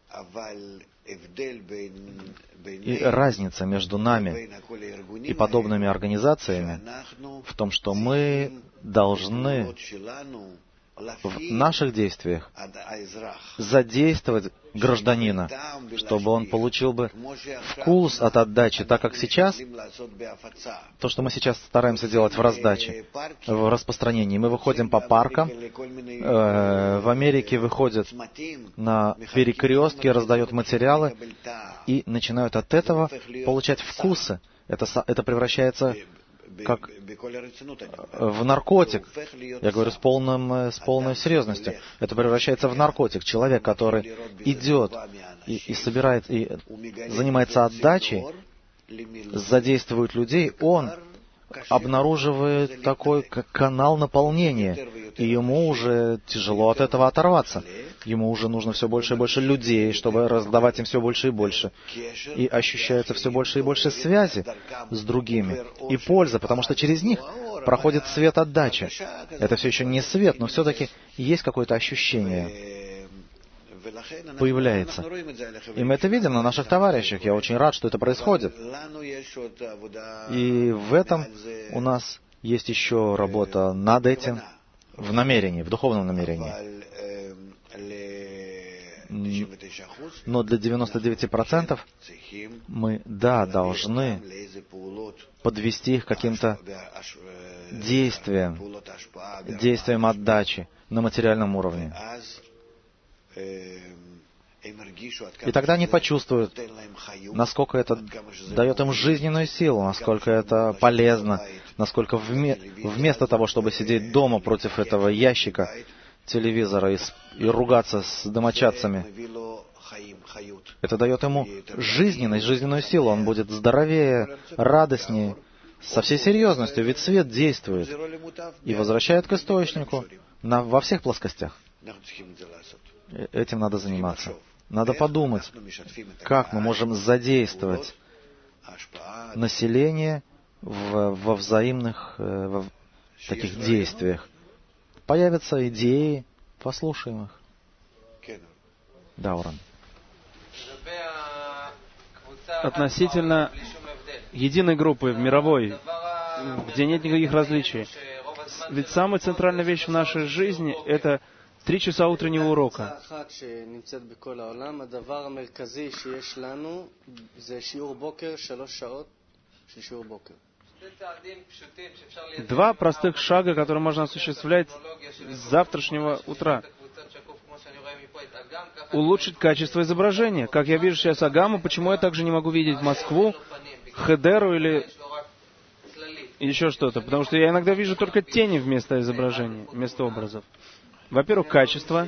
И разница между нами и подобными организациями в том, что мы должны в наших действиях задействовать гражданина, чтобы он получил бы вкус от отдачи, так как сейчас, то, что мы сейчас стараемся делать в раздаче, в распространении, мы выходим по паркам, в Америке выходят на перекрестки, раздают материалы и начинают от этого получать вкусы. Это превращается как в наркотик. Я говорю с полной серьезностью. Это превращается в наркотик. Человек, который идет и собирает, и занимается отдачей, задействует людей, он обнаруживает такой как канал наполнения, и ему уже тяжело от этого оторваться. Ему уже нужно все больше и больше людей, чтобы раздавать им все больше и больше. И ощущается все больше и больше связи с другими. И польза, потому что через них проходит свет отдачи. Это все еще не свет, но все-таки есть какое-то ощущение. Появляется. И мы это видим на наших товарищах. Я очень рад, что это происходит. И в этом у нас есть еще работа над этим в намерении, в духовном намерении. Но для 99% мы, должны подвести их к каким-то действиям отдачи на материальном уровне. И тогда они почувствуют, насколько это дает им жизненную силу, насколько это полезно, насколько вместо того, чтобы сидеть дома против этого ящика, телевизора и ругаться с домочадцами, это дает ему жизненную силу. Он будет здоровее, радостнее, со всей серьезностью, ведь свет действует и возвращает к источнику во всех плоскостях. Этим надо заниматься. Надо подумать, как мы можем задействовать население во взаимных таких действиях. Появятся идеи, Послушаем их. Да, Уран. Относительно единой группы в мировой, где нет никаких различий. Ведь самая центральная вещь в нашей жизни — это 3 часа утреннего урока. Два простых шага, которые можно осуществлять с завтрашнего утра. Улучшить качество изображения. Как я вижу сейчас Агаму, почему я также не могу видеть Москву, Хедеру или еще что-то? Потому что я иногда вижу только тени вместо изображения, вместо образов. Во-первых, качество.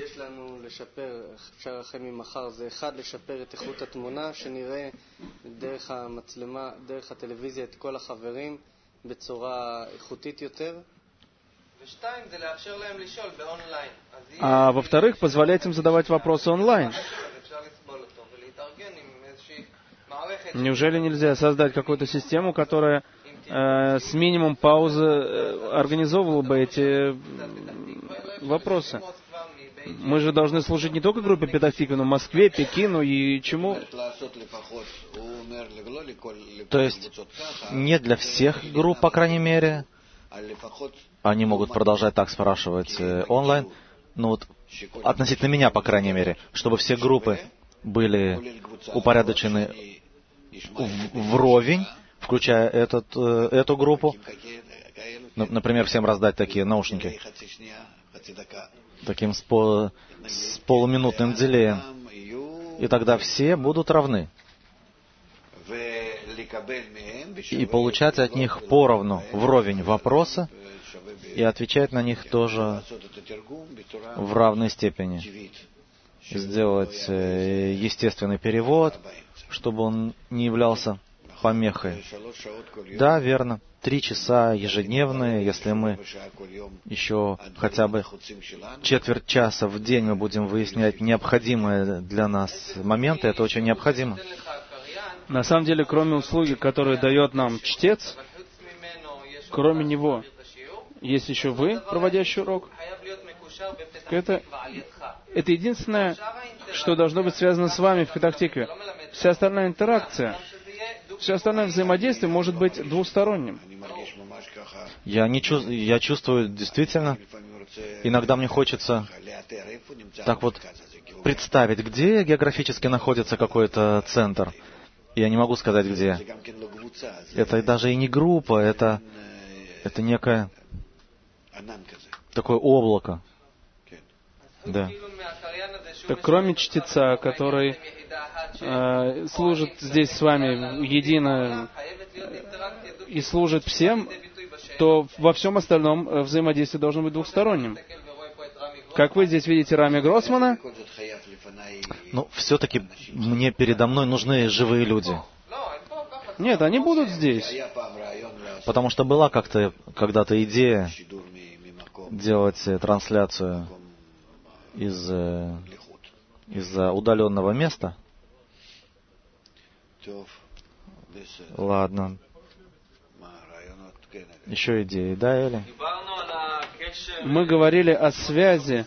А во-вторых, позволять им задавать вопросы онлайн. Неужели нельзя создать какую-то систему, которая с минимум паузы организовывала бы эти вопросы? Мы же должны служить не только группе Петах-Тиква, но Москве, Пекину и чему? То есть не для всех групп, по крайней мере. Они могут продолжать так спрашивать онлайн. Но вот относительно меня, по крайней мере, чтобы все группы были упорядочены вровень, включая эту группу. Например, всем раздать такие наушники, таким с полуминутным дилеем. И тогда все будут равны. И получать от них поровну, вровень вопросы, и отвечать на них тоже в равной степени. Сделать естественный перевод, чтобы он не являлся помехой. Да, верно. 3 часа ежедневные, если мы еще хотя бы четверть часа в день мы будем выяснять необходимые для нас моменты, это очень необходимо. На самом деле, кроме услуги, которую дает нам чтец, кроме него, есть еще вы, проводящий урок. Это единственное, что должно быть связано с вами в Петах-Тикве. Вся остальная интеракция, все остальное взаимодействие может быть двусторонним. Я чувствую действительно, иногда мне хочется так вот представить, где географически находится какой-то центр. Я не могу сказать, где. Это даже и не группа, это некое такое облако. Да. Так кроме чтеца, который служит здесь с вами едино и служит всем, то во всем остальном взаимодействие должно быть двухсторонним. Как вы здесь видите Рами Гроссмана? Но все-таки мне передо мной нужны живые люди. Нет, они будут здесь. Потому что была когда-то идея делать трансляцию из удаленного места. Ладно. Еще идеи, да, Эли? Мы говорили о связи.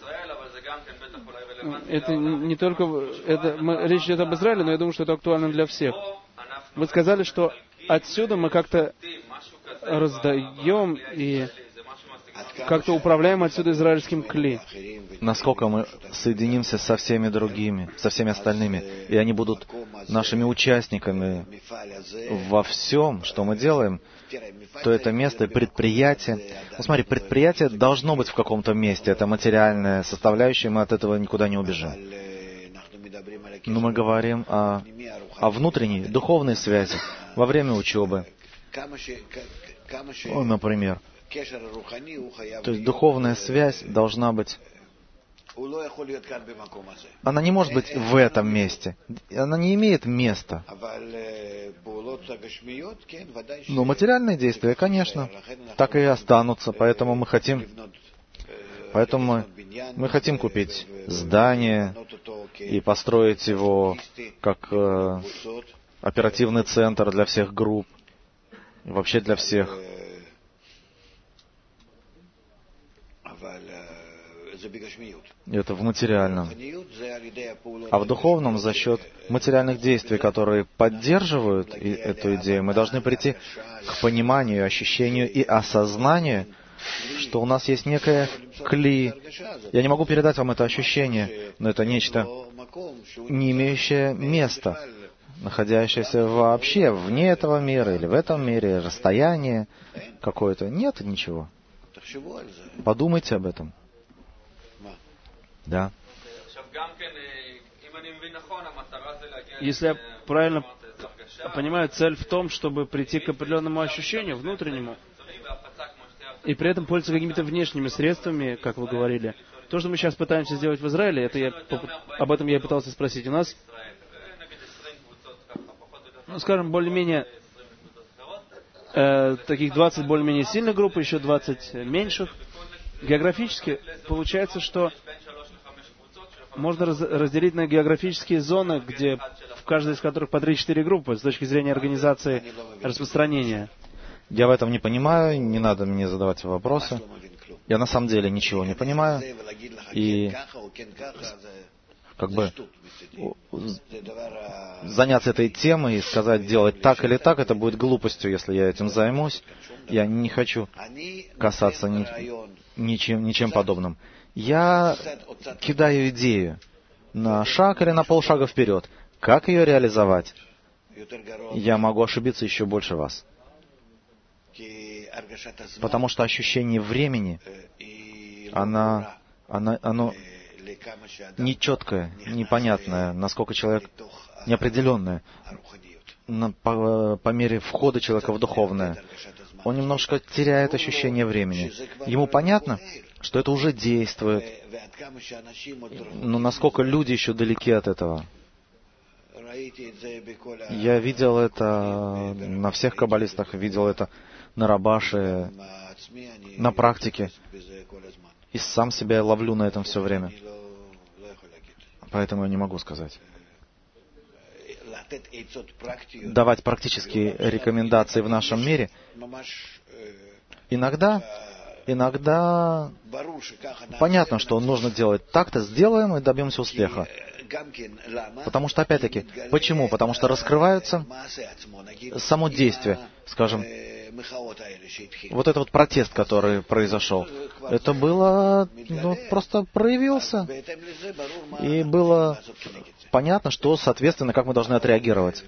Это не только... речь идет об Израиле, но я думаю, что это актуально для всех. Вы сказали, что отсюда мы как-то раздаем и как-то управляем отсюда израильским кли. Насколько мы соединимся со всеми другими, со всеми остальными, и они будут нашими участниками во всем, что мы делаем, то это место, предприятие... Ну, смотри, предприятие должно быть в каком-то месте, это материальная составляющая, мы от этого никуда не убежим. Но мы говорим о внутренней, духовной связи во время учебы. Например. То есть духовная связь должна быть... Она не может быть в этом месте. Она не имеет места. Но материальные действия, конечно, так и останутся. Поэтому мы хотим купить здание и построить его как оперативный центр для всех групп. И вообще для всех. Это в материальном. А в духовном за счет материальных действий, которые поддерживают эту идею, мы должны прийти к пониманию, ощущению и осознанию, что у нас есть некое кли. Я не могу передать вам это ощущение, но это нечто, не имеющее места, находящееся вообще вне этого мира или в этом мире, расстояние какое-то. Нет ничего. Подумайте об этом. Да. Если я правильно понимаю, цель в том, чтобы прийти к определенному ощущению, внутреннему, и при этом пользоваться какими-то внешними средствами, как вы говорили. То, что мы сейчас пытаемся сделать в Израиле, об этом я и пытался спросить. У нас, скажем, более-менее таких 20 более-менее сильных групп, еще 20 меньших. Географически получается, что можно разделить на географические зоны, где в каждой из которых по 3-4 группы, с точки зрения организации распространения. Я в этом не понимаю, не надо мне задавать вопросы. Я на самом деле ничего не понимаю. И как бы заняться этой темой и сказать, делать так или так, это будет глупостью, если я этим займусь. Я не хочу касаться ничем подобным. Я кидаю идею на шаг или на полшага вперед. Как ее реализовать? Я могу ошибиться еще больше вас. Потому что ощущение времени, оно нечеткое, непонятное, насколько человек неопределенное, по мере входа человека в духовное. Он немножко теряет ощущение времени. Ему понятно, что это уже действует, но насколько люди еще далеки от этого. Я видел это на всех каббалистах, видел это на Рабаше, на практике. И сам себя ловлю на этом все время. Поэтому я не могу сказать. Давать практические рекомендации в нашем мире. Иногда понятно, что нужно делать так-то, сделаем и добьемся успеха. Потому что, опять-таки, почему? Потому что раскрывается само действие, скажем, вот этот вот протест, который произошел, это было, просто проявился. И было понятно, что, соответственно, как мы должны отреагировать.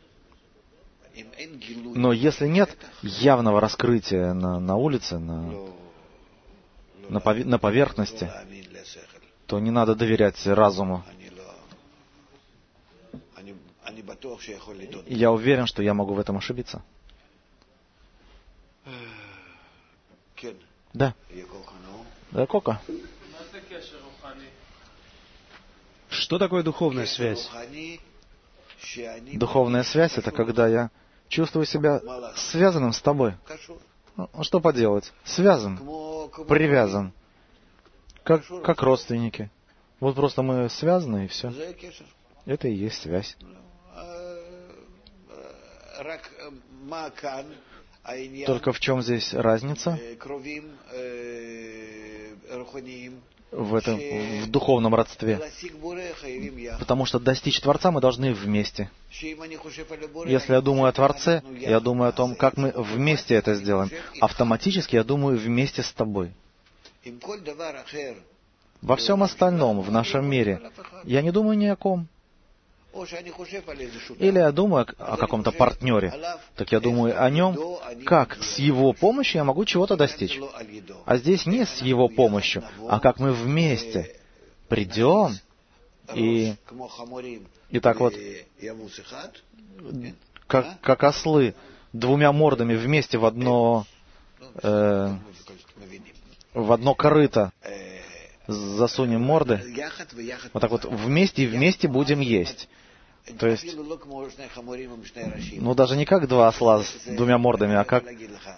Но если нет явного раскрытия на улице, на поверхности, то не надо доверять разуму. Я уверен, что я могу в этом ошибиться. Да. Да, Кока. Что такое духовная связь? Духовная связь — это когда я чувствую себя связанным с тобой. Что поделать? Связан, привязан, как родственники. Вот просто мы связаны, и все. Это и есть связь. Только в чем здесь разница? В духовном родстве. Потому что достичь Творца мы должны вместе. Если я думаю о Творце, я думаю о том, как мы вместе это сделаем. Автоматически я думаю вместе с тобой. Во всем остальном, в нашем мире, я не думаю ни о ком. Или я думаю о каком-то партнере, так я думаю о нем, как с его помощью я могу чего-то достичь. А здесь не с его помощью, а как мы вместе придем и так вот, как ослы, двумя мордами вместе в одно корыто засунем морды, вот так вот вместе и вместе будем есть. То есть, даже не как два осла с двумя мордами, а как...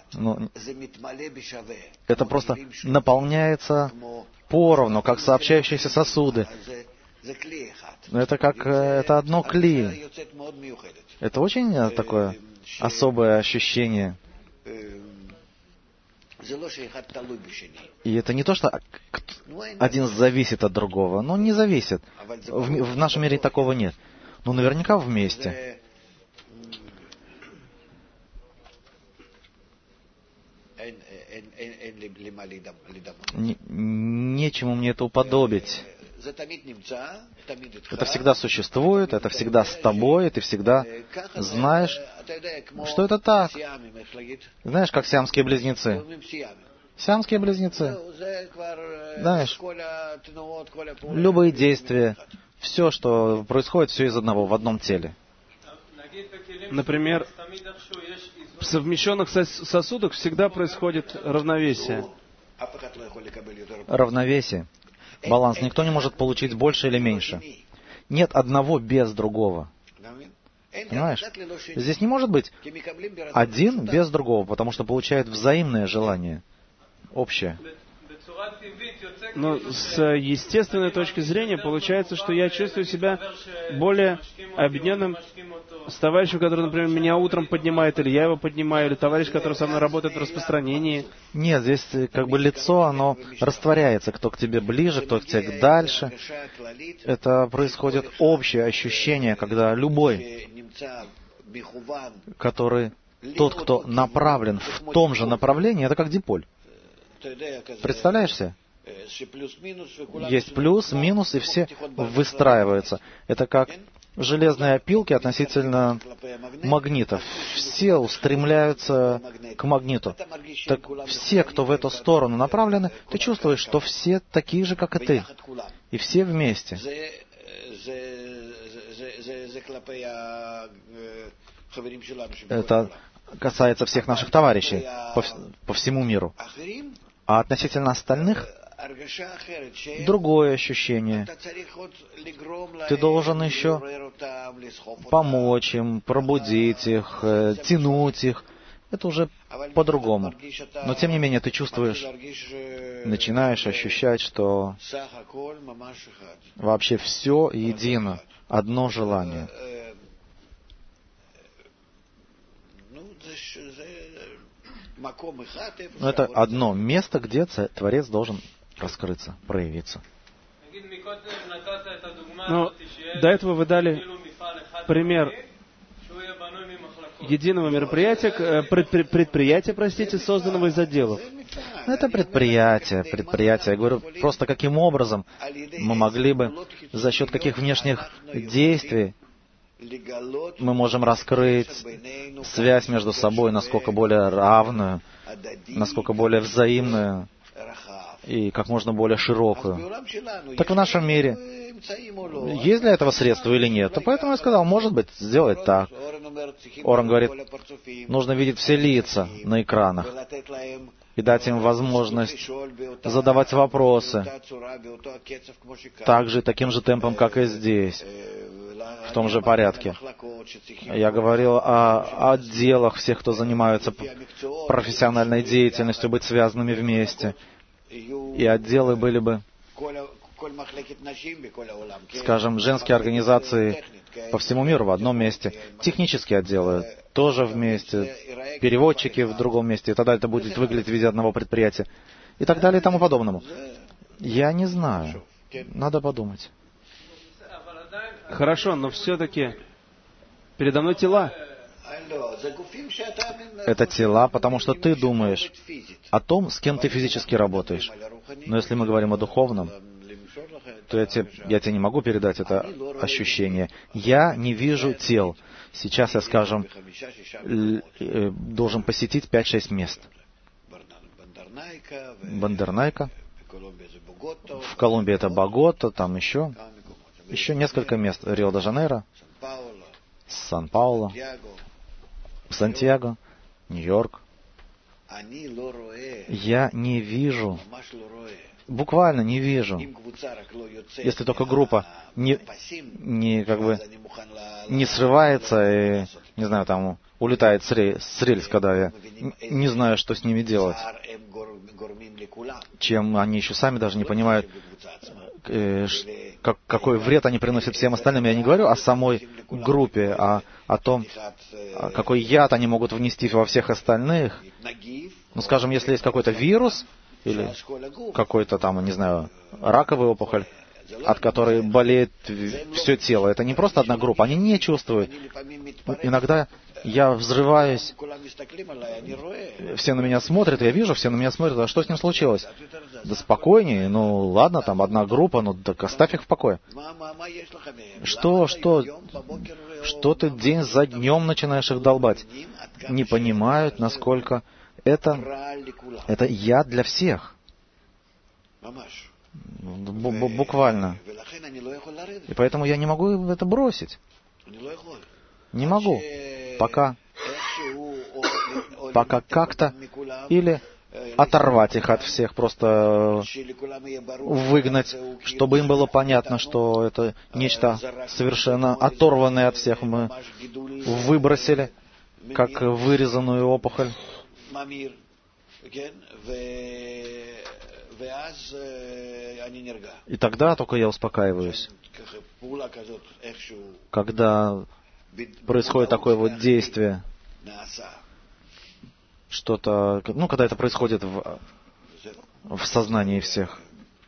это просто наполняется поровну, как сообщающиеся сосуды. Это одно кли. Это очень такое особое ощущение. И это не то, что один зависит от другого. Но не зависит. В нашем мире такого нет. Но наверняка вместе. Нечему мне это уподобить. Это всегда существует, это всегда с тобой, и ты всегда знаешь, что это так. Знаешь, как сиамские близнецы. Сиамские близнецы. Знаешь, любые действия, все, что происходит, все из одного, в одном теле. Например, в совмещенных сосудах всегда происходит равновесие. Равновесие. Баланс. Никто не может получить больше или меньше. Нет одного без другого. Понимаешь? Здесь не может быть один без другого, потому что получает взаимное желание. Общее. Но с естественной точки зрения получается, что я чувствую себя более объединенным с товарищем, который, например, меня утром поднимает, или я его поднимаю, или товарищ, который со мной работает в распространении. Нет, здесь как бы лицо, оно растворяется. Кто к тебе ближе, кто к тебе дальше. Это происходит общее ощущение, когда любой, который, тот, кто направлен в том же направлении, это как диполь. Представляешь себе? Есть плюс, минус, и все выстраиваются. Это как железные опилки относительно магнитов. Все устремляются к магниту. Так все, кто в эту сторону направлены, ты чувствуешь, что все такие же, как и ты. И все вместе. Это касается всех наших товарищей по всему миру. А относительно остальных другое ощущение. Ты должен еще помочь им, пробудить их, тянуть их. Это уже по-другому. Но тем не менее ты чувствуешь, начинаешь ощущать, что вообще все едино, одно желание. Но это одно место, где Творец должен раскрыться, проявиться. Но до этого вы дали пример единого мероприятия, предприятия, созданного из отделов. Это предприятие. Я говорю, просто каким образом мы могли бы, за счет каких внешних действий, мы можем раскрыть связь между собой насколько более равную, насколько более взаимную и как можно более широкую. Так в нашем мире есть для этого средства или нет? И поэтому я сказал, может быть, сделать так. Орен говорит, нужно видеть все лица на экранах и дать им возможность задавать вопросы таким же темпом, как и здесь, в том же порядке. Я говорил о отделах всех, кто занимается профессиональной деятельностью, быть связанными вместе. И отделы были бы, скажем, женские организации по всему миру в одном месте, технические отделы тоже вместе, переводчики в другом месте, и тогда это будет выглядеть в виде одного предприятия, и так далее и тому подобному. Я не знаю. Надо подумать. Хорошо, но все-таки передо мной тела. Это тела, потому что ты думаешь о том, с кем ты физически работаешь. Но если мы говорим о духовном, то я тебе не могу передать это ощущение. Я не вижу тел. Сейчас я, скажем, должен посетить 5-6 мест. Бандернайка. В Колумбии это Богота, там еще несколько мест. Рио-де-Жанейро, Сан-Пауло, Сантьяго, Нью-Йорк. Я не вижу, буквально не вижу, если только группа не срывается и, не знаю, там улетает с рельс, когда я не знаю, что с ними делать. Чем они еще сами даже не понимают, какой вред они приносят всем остальным. Я не говорю о самой группе, а о том, какой яд они могут внести во всех остальных. Ну, скажем, если есть какой-то вирус, или какой-то там, не знаю, раковая опухоль, от которой болеет все тело. Это не просто одна группа, они не чувствуют. Иногда я взрываюсь, все на меня смотрят, я вижу, все на меня смотрят, а что с ним случилось? Да спокойнее, ну ладно, там одна группа, ну так оставь их в покое. Что ты день за днем начинаешь их долбать? Не понимают, насколько это яд для всех. Буквально. И поэтому я не могу это бросить. Не могу. Пока как-то или оторвать их от всех, просто выгнать, чтобы им было понятно, что это нечто совершенно оторванное от всех. Мы выбросили, как вырезанную опухоль. И тогда только я успокаиваюсь. Когда происходит такое вот действие, что-то, ну, когда это происходит в сознании всех,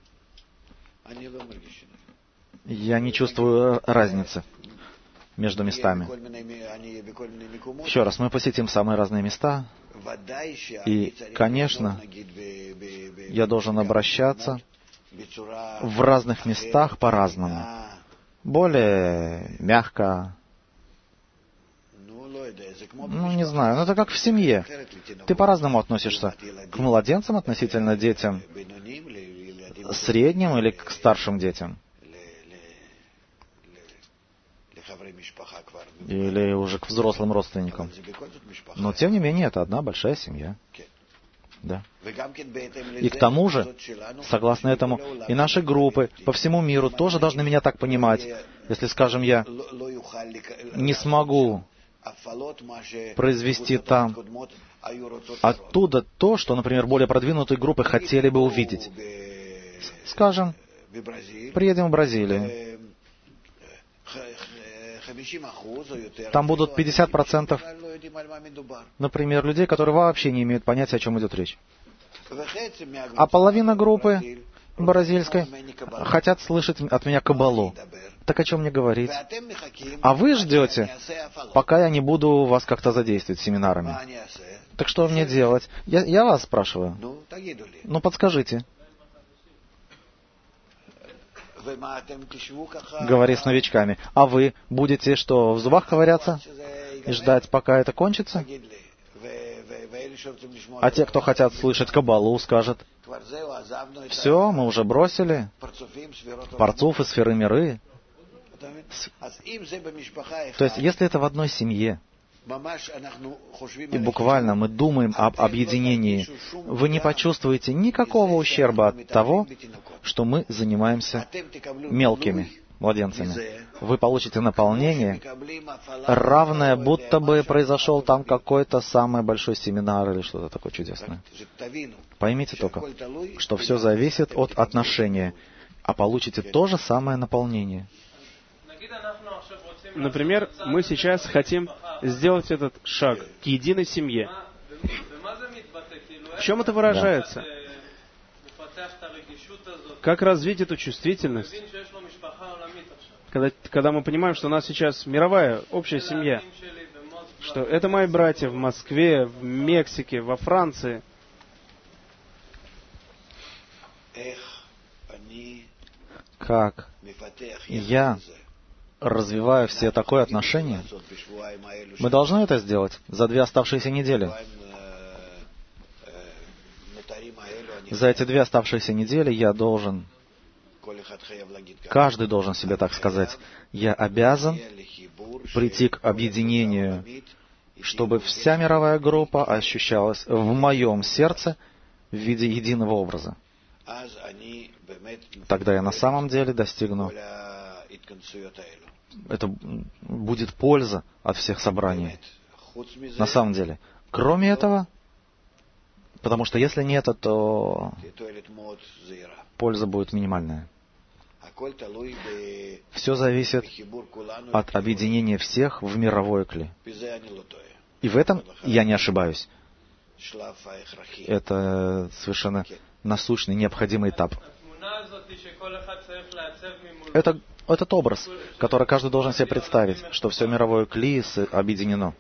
я не чувствую разницы между местами. Еще раз, мы посетим самые разные места, и, конечно, я должен обращаться в разных местах по-разному. Более мягко. Ну, не знаю, ну это как в семье. Ты по-разному относишься к младенцам относительно детям, средним или к старшим детям. Или уже к взрослым родственникам. Но, тем не менее, это одна большая семья. Да. И к тому же, согласно этому, и наши группы по всему миру тоже должны меня так понимать. Если, скажем, я не смогу произвести там оттуда то, что, например, более продвинутые группы хотели бы увидеть. Скажем, приедем в Бразилию. Там будут 50%, например, людей, которые вообще не имеют понятия, о чем идет речь. А половина группы бразильской хотят слышать от меня каббалу. Так о чем мне говорить? А вы ждете, пока я не буду вас как-то задействовать семинарами. Так что мне делать? Я вас спрашиваю. Ну, подскажите. Говори с новичками. А вы будете что, в зубах ковыряться? И ждать, пока это кончится? А те, кто хотят слышать каббалу, скажут: все, мы уже бросили Парцуф и сферы миры. То есть, если это в одной семье, и буквально мы думаем об объединении, вы не почувствуете никакого ущерба от того, что мы занимаемся мелкими младенцами. Вы получите наполнение, равное, будто бы произошел там какой-то самый большой семинар или что-то такое чудесное. Поймите только, что все зависит от отношения, а получите то же самое наполнение. Например, мы сейчас хотим сделать этот шаг к единой семье. В чем это выражается? Как развить эту чувствительность? Когда мы понимаем, что у нас сейчас мировая общая семья, что это мои братья в Москве, в Мексике, во Франции. Как я развиваю все такое отношение, мы должны это сделать за 2 оставшиеся недели. За эти 2 оставшиеся недели я должен, каждый должен себе так сказать, я обязан прийти к объединению, чтобы вся мировая группа ощущалась в моем сердце в виде единого образа. Тогда я на самом деле достигну. Это будет польза от всех собраний. На самом деле. Кроме этого, потому что если нет, то польза будет минимальная. Все зависит от объединения всех в мировое кли. И в этом я не ошибаюсь. Это совершенно насущный, необходимый этап. Это этот образ, который каждый должен себе представить, что все мировое кли объединено.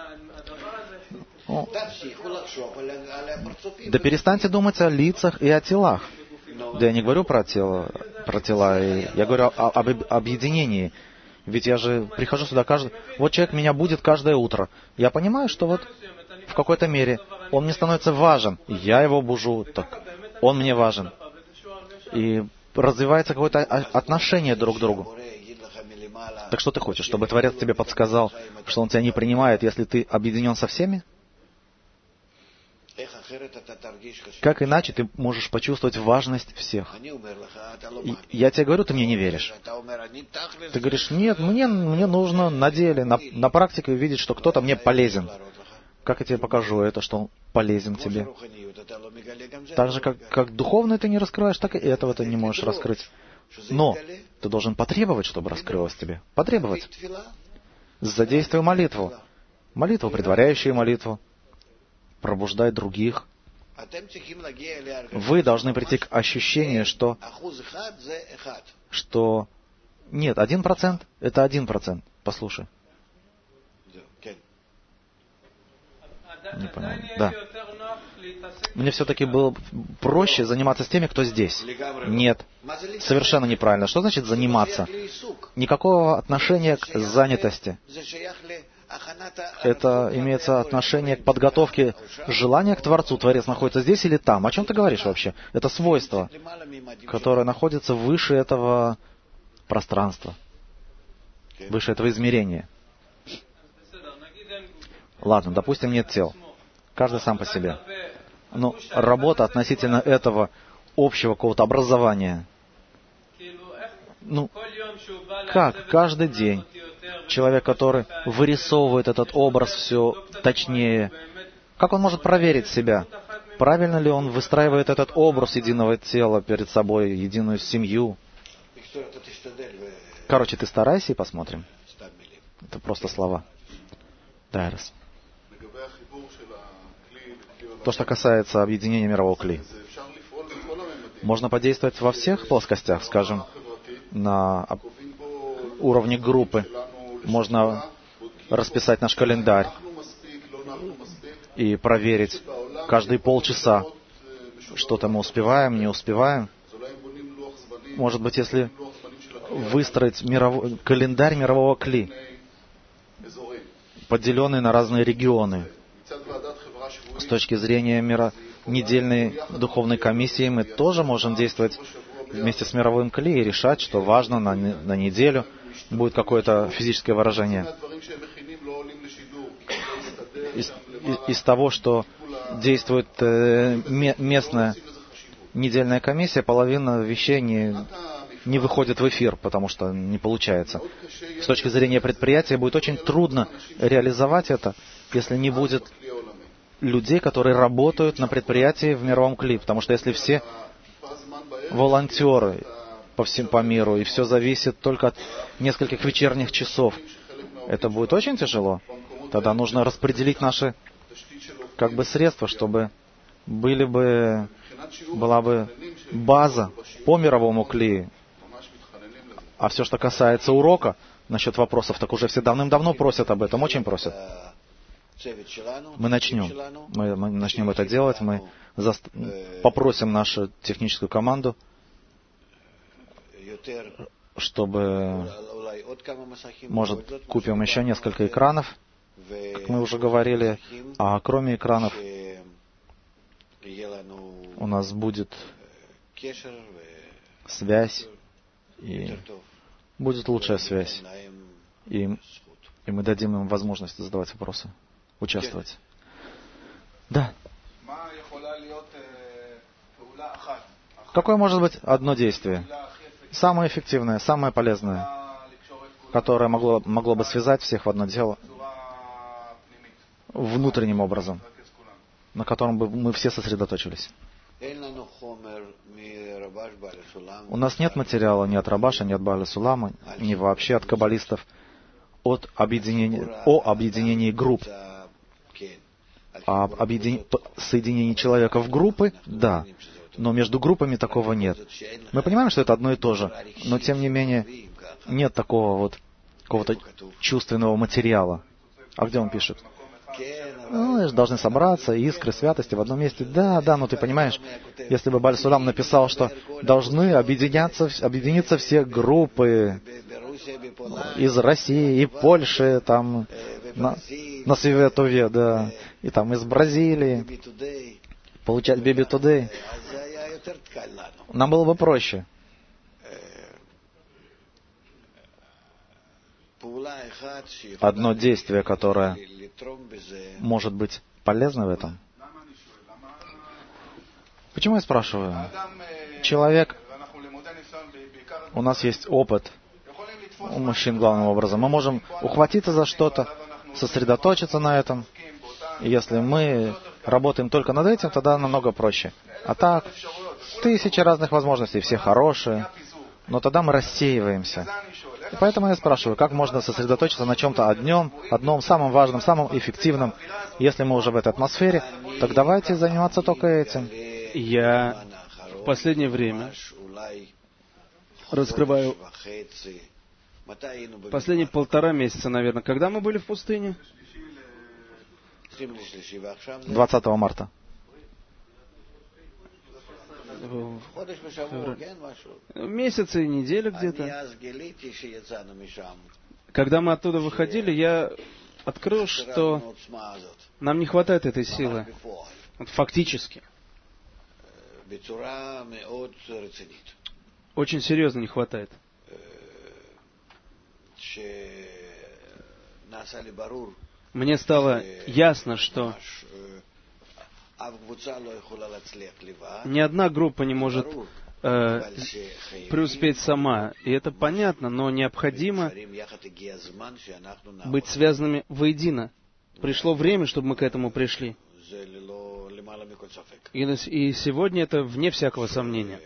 Да перестаньте думать о лицах и о телах. Да я не говорю про тела, я говорю об объединении. Ведь я же прихожу сюда Вот человек меня будет каждое утро. Я понимаю, что вот в какой-то мере он мне становится важен. Я его бужу, так он мне важен. И развивается какое-то отношение друг к другу. Так что ты хочешь, чтобы Творец тебе подсказал, что он тебя не принимает, если ты объединен со всеми? Как иначе ты можешь почувствовать важность всех? И я тебе говорю, ты мне не веришь. Ты говоришь, нет, мне нужно на деле, на практике увидеть, что кто-то мне полезен. Как я тебе покажу это, что он полезен тебе? Так же, как духовное ты не раскрываешь, так и этого ты не можешь раскрыть. Но ты должен потребовать, чтобы раскрылось тебе. Потребовать. Задействуй молитву. Молитву, предваряющую молитву. Пробуждай других. Вы должны прийти к ощущению, что нет, 1% — это 1%. Послушай. Не понял. Да. Мне все-таки было проще заниматься с теми, кто здесь. Нет. Совершенно неправильно. Что значит заниматься? Никакого отношения к занятости. Это имеется отношение к подготовке желания к Творцу. Творец находится здесь или там. О чем ты говоришь вообще? Это свойство, которое находится выше этого пространства, выше этого измерения. Ладно, допустим, нет тел. Каждый сам по себе. Но работа относительно этого общего какого-то образования. Как каждый день человек, который вырисовывает этот образ все точнее, как он может проверить себя? Правильно ли он выстраивает этот образ единого тела перед собой, единую семью? Короче, ты старайся и посмотрим. Это просто слова. Дайрос. То, что касается объединения мирового кли. Можно подействовать во всех плоскостях, скажем, на уровне группы. Можно расписать наш календарь и проверить каждые полчаса, что-то мы успеваем, не успеваем. Может быть, если выстроить календарь мирового кли, поделенный на разные регионы, с точки зрения недельной духовной комиссии, мы тоже можем действовать вместе с мировым кли и решать, что важно на неделю будет какое-то физическое выражение. Из того, что действует местная недельная комиссия, половина вещей не выходит в эфир, потому что не получается. С точки зрения предприятия будет очень трудно реализовать это, если не будет людей, которые работают на предприятии в мировом кли. Потому что если все волонтеры по миру, и все зависит только от нескольких вечерних часов, это будет очень тяжело. Тогда нужно распределить наши средства, чтобы была бы база по мировому кли. А все, что касается урока, насчет вопросов, так уже все давным-давно просят об этом, очень просят. Мы начнем это делать, мы попросим нашу техническую команду, чтобы, может, купим еще несколько экранов, как мы уже говорили, а кроме экранов у нас будет связь, и будет лучшая связь, и мы дадим им возможность задавать вопросы, участвовать. Да. Какое может быть одно действие? Самое эффективное, самое полезное, которое могло бы связать всех в одно дело внутренним образом, на котором бы мы все сосредоточились. У нас нет материала ни от Рабаша, ни от Бааля Сулама, ни вообще от каббалистов о объединении групп. Об соединении человека в группы, да, но между группами такого нет. Мы понимаем, что это одно и то же, но тем не менее нет такого вот какого-то чувственного материала. А где он пишет? Ну, должны собраться, искры святости в одном месте. Да, но ты понимаешь, если бы Бааль Сулам написал, что должны объединиться все группы из России и Польши, там, на Светове, да, и там из Бразилии, получать Биби Тудей, нам было бы проще. Одно действие, которое может быть полезно в этом. Почему я спрашиваю? Человек, у нас есть опыт, у мужчин главным образом. Мы можем ухватиться за что-то, сосредоточиться на этом. И если мы работаем только над этим, тогда намного проще. А так, тысячи разных возможностей, все хорошие, но тогда мы рассеиваемся. И поэтому я спрашиваю, как можно сосредоточиться на чем-то одном, самом важном, самом эффективном. Если мы уже в этой атмосфере, так давайте заниматься только этим. Я в последнее время раскрываю последние 1,5 месяца, наверное. Когда мы были в пустыне? 20 марта. Месяцы и недели где-то. Когда мы оттуда выходили, я открыл, что нам не хватает этой силы. Фактически. Очень серьезно не хватает. Мне стало ясно, что ни одна группа не может преуспеть сама. И это понятно, но необходимо быть связанными воедино. Пришло время, чтобы мы к этому пришли. И сегодня это вне всякого сомнения.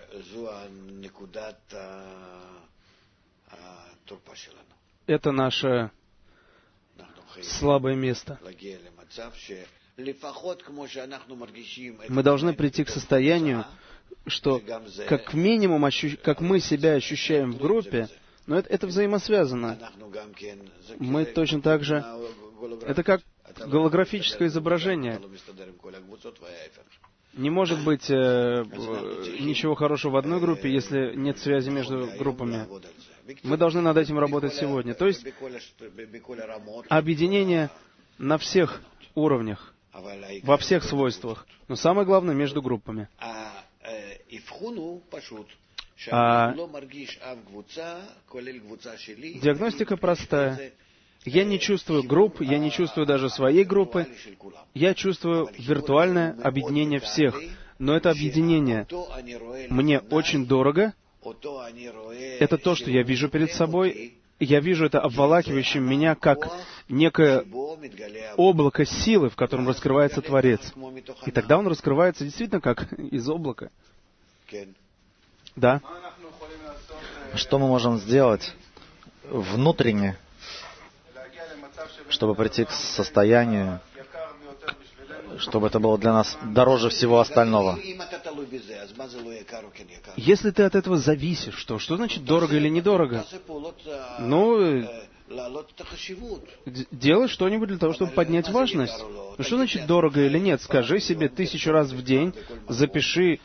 Это наше слабое место. Мы должны прийти к состоянию, что как минимум, как мы себя ощущаем в группе, но это взаимосвязано. Мы точно так же... Это как голографическое изображение. Не может быть ничего хорошего в одной группе, если нет связи между группами. Мы должны над этим работать сегодня. То есть объединение на всех уровнях, во всех свойствах. Но самое главное между группами. Диагностика простая. Я не чувствую групп, я не чувствую даже своей группы. Я чувствую виртуальное объединение всех. Но это объединение мне очень дорого. Это то, что я вижу перед собой. Я вижу это обволакивающим меня как некое облако силы, в котором раскрывается Творец. И тогда он раскрывается действительно как из облака. Да? Что мы можем сделать внутренне, чтобы прийти к состоянию, чтобы это было для нас дороже всего остального? Если ты от этого зависишь, что значит дорого или недорого? Ну, делай что-нибудь для того, чтобы поднять важность. Ну, что значит дорого или нет? Скажи себе 1000 раз в день, запиши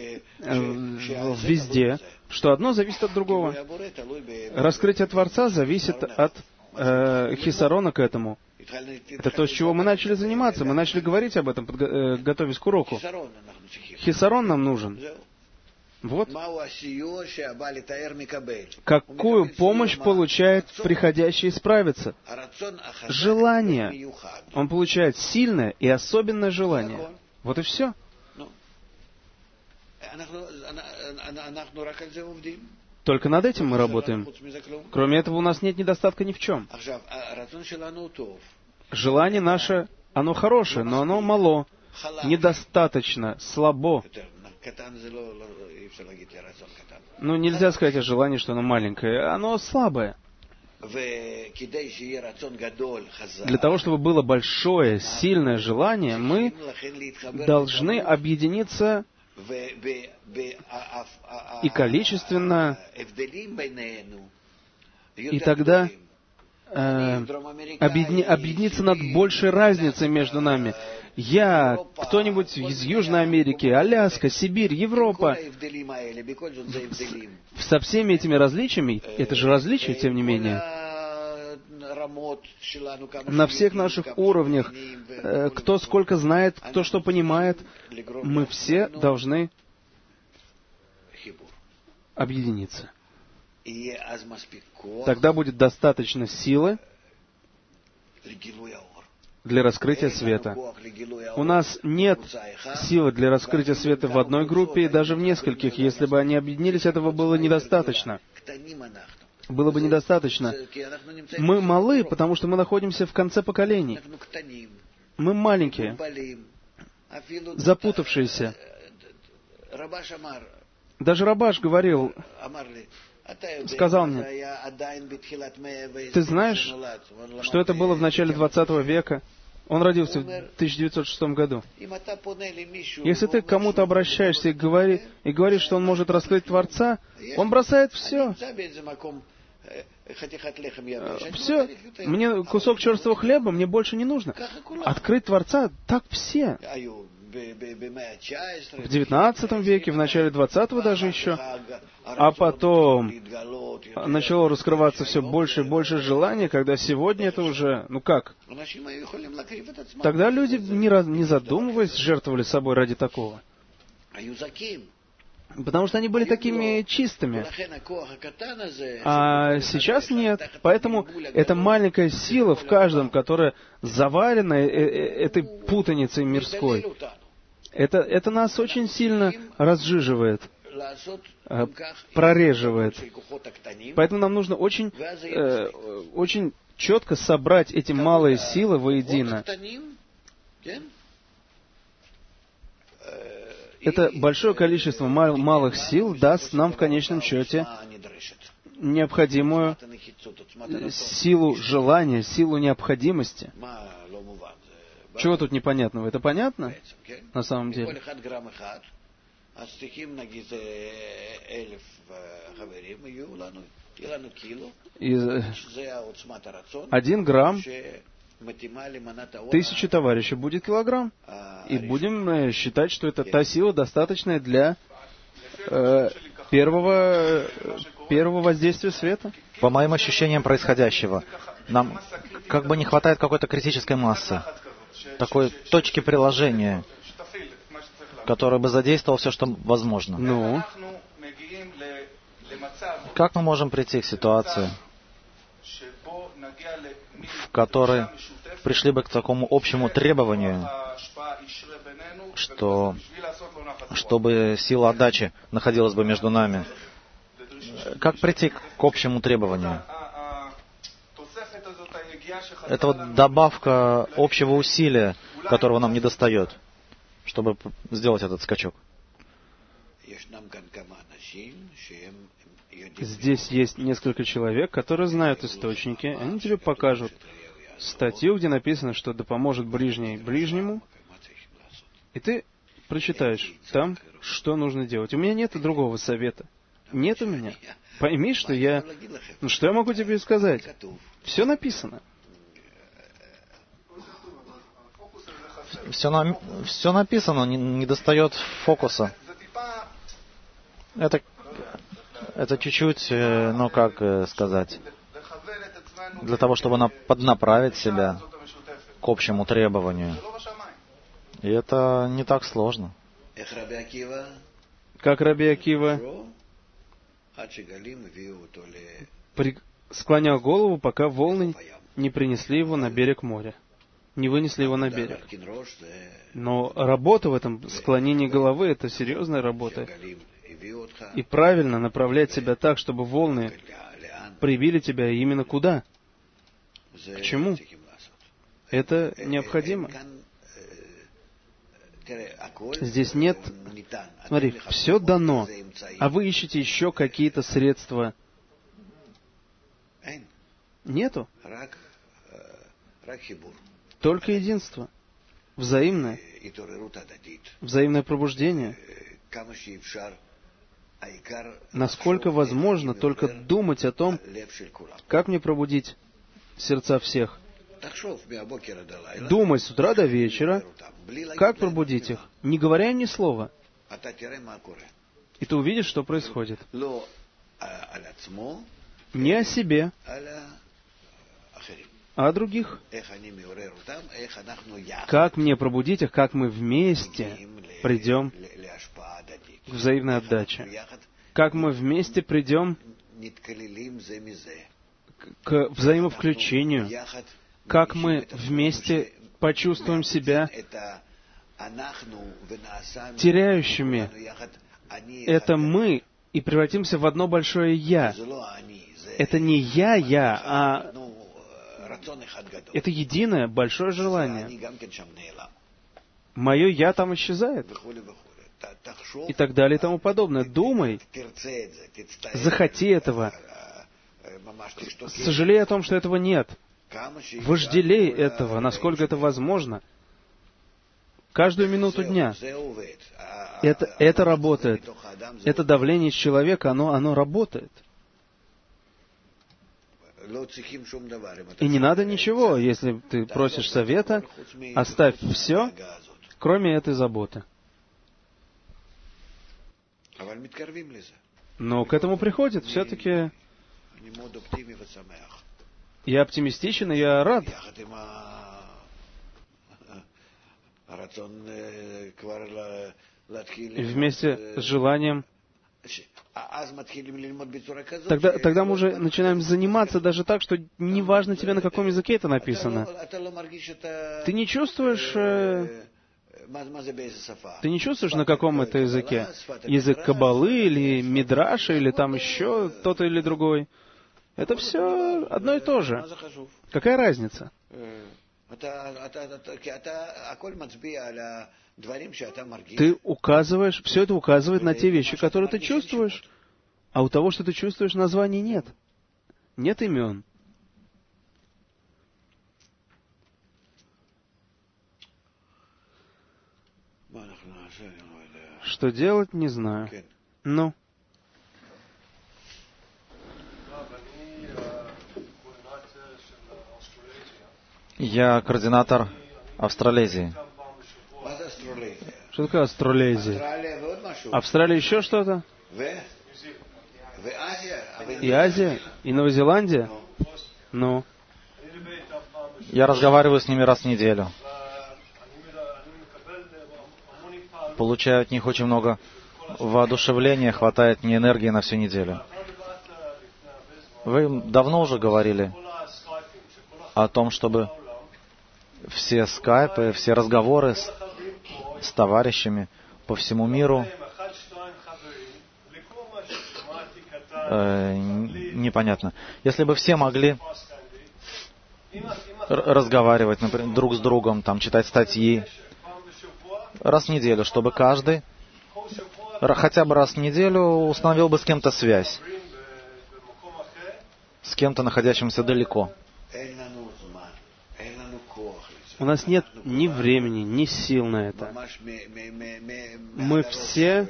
везде, что одно зависит от другого. Раскрытие Творца зависит от хисарона к этому. Это то, с чего мы начали заниматься. Мы начали говорить об этом, готовясь к уроку. Хисарон нам нужен. Вот. Какую помощь получает приходящий исправиться? Желание. Он получает сильное и особенное желание. Вот и все. Только над этим мы работаем. Кроме этого, у нас нет недостатка ни в чем. Желание наше, оно хорошее, но оно мало. недостаточно, слабо. Ну, нельзя сказать о желании, что оно маленькое. Оно слабое. Для того, чтобы было большое, сильное желание, мы должны объединиться и количественно, и тогда объединиться над большей разницей между нами. Я, кто-нибудь из Южной Америки, Аляска, Сибирь, Европа. Со всеми этими различиями, это же различия, тем не менее, на всех наших уровнях, кто сколько знает, кто что понимает, мы все должны объединиться. Тогда будет достаточно силы для раскрытия света. У нас нет силы для раскрытия света в одной группе и даже в нескольких. Если бы они объединились, этого было недостаточно. Было бы недостаточно. Мы малы, потому что мы находимся в конце поколений. Мы маленькие, запутавшиеся. Даже Рабаш говорил, сказал мне, ты знаешь, что это было в начале 20 века? Он родился в 1906 году. Если ты к кому-то обращаешься и говоришь, что он может раскрыть Творца, он бросает все. Все. Мне кусок черствого хлеба, мне больше не нужно. Открыть Творца так все. В 19 веке, в начале 20-го даже еще. А потом начало раскрываться все больше и больше желания, когда сегодня это уже, ну как? Тогда люди, не задумываясь, жертвовали собой ради такого. Потому что они были такими чистыми. А сейчас нет. Поэтому эта маленькая сила в каждом, которая заварена этой путаницей мирской, это нас очень сильно разжиживает, прореживает. Поэтому нам нужно очень четко собрать эти малые силы воедино. Это большое количество малых сил даст нам в конечном счете необходимую силу желания, силу необходимости. Чего тут непонятного? Это понятно на самом деле? И 1 грамм 1000 товарищей будет килограмм. И будем считать, что это та сила, достаточная для первого воздействия света. По моим ощущениям происходящего, нам как бы не хватает какой-то критической массы, такой точки приложения, которая бы задействовала все, что возможно. Ну? Как мы можем прийти к ситуации, в которой пришли бы к такому общему требованию, чтобы сила отдачи находилась бы между нами? Как прийти к общему требованию? Это вот добавка общего усилия, которого нам недостает, чтобы сделать этот скачок. Здесь есть несколько человек, которые знают источники. Они тебе покажут статью, где написано, что да поможет ближний ближнему. И ты прочитаешь там, что нужно делать. У меня нет другого совета. Нет у меня. Пойми, что я... Ну, что я могу тебе сказать? Все написано. Все написано, недостает фокуса. Это чуть-чуть, ну как сказать, для того, чтобы поднаправить себя к общему требованию. И это не так сложно. Как Раби Акива склонял голову, пока волны не принесли его на берег моря, не вынесли его на берег. Но работа в этом склонении головы — это серьезная работа. И правильно направлять себя так, чтобы волны привели тебя именно куда? К чему? Это необходимо. Здесь нет... Смотри, все дано, а вы ищете еще какие-то средства. Нету. Только единство. Взаимное. Взаимное пробуждение. Насколько возможно только думать о том, как мне пробудить сердца всех. Думай с утра до вечера, как пробудить их, не говоря ни слова. И ты увидишь, что происходит. Не о себе, а о других. Как мне пробудить их, как мы вместе придем к взаимной отдаче. Как мы вместе придем к взаимовключению. Как мы вместе почувствуем себя теряющими это мы и превратимся в одно большое «я». Это не «я», а это единое большое желание. Мое «я» там исчезает. И так далее и тому подобное. Думай, захоти этого, сожалей о том, что этого нет. Вожделей этого, насколько это возможно, каждую минуту дня. Это работает. Это давление из человека, оно работает. И не надо ничего, если ты просишь совета, оставь все, кроме этой заботы. Но к этому приходит. Все-таки я оптимистичен, и я рад. И вместе с желанием... Тогда мы уже начинаем заниматься даже так, что неважно тебе, на каком языке это написано. Ты не чувствуешь, на каком это языке. Язык Каббалы или Мидраша, или там еще тот или другой. Это все одно и то же. Какая разница? Ты указываешь, все это указывает на те вещи, которые ты чувствуешь. А у того, что ты чувствуешь, названий нет. Нет имен. Что делать, не знаю. Ну? Я координатор Австралезии. Что такое Австралезия? Австралия еще что-то? И Азия? И Новозеландия? Ну? Я разговариваю с ними раз в неделю. Получаю от них очень много воодушевления, хватает мне энергии на всю неделю. Вы давно уже говорили о том, чтобы все скайпы, все разговоры с товарищами по всему миру, непонятно. Если бы все могли разговаривать, например, друг с другом, там, читать статьи раз в неделю, чтобы каждый хотя бы раз в неделю установил бы с кем-то связь, с кем-то, находящимся далеко. У нас нет ни времени, ни сил на это. Мы все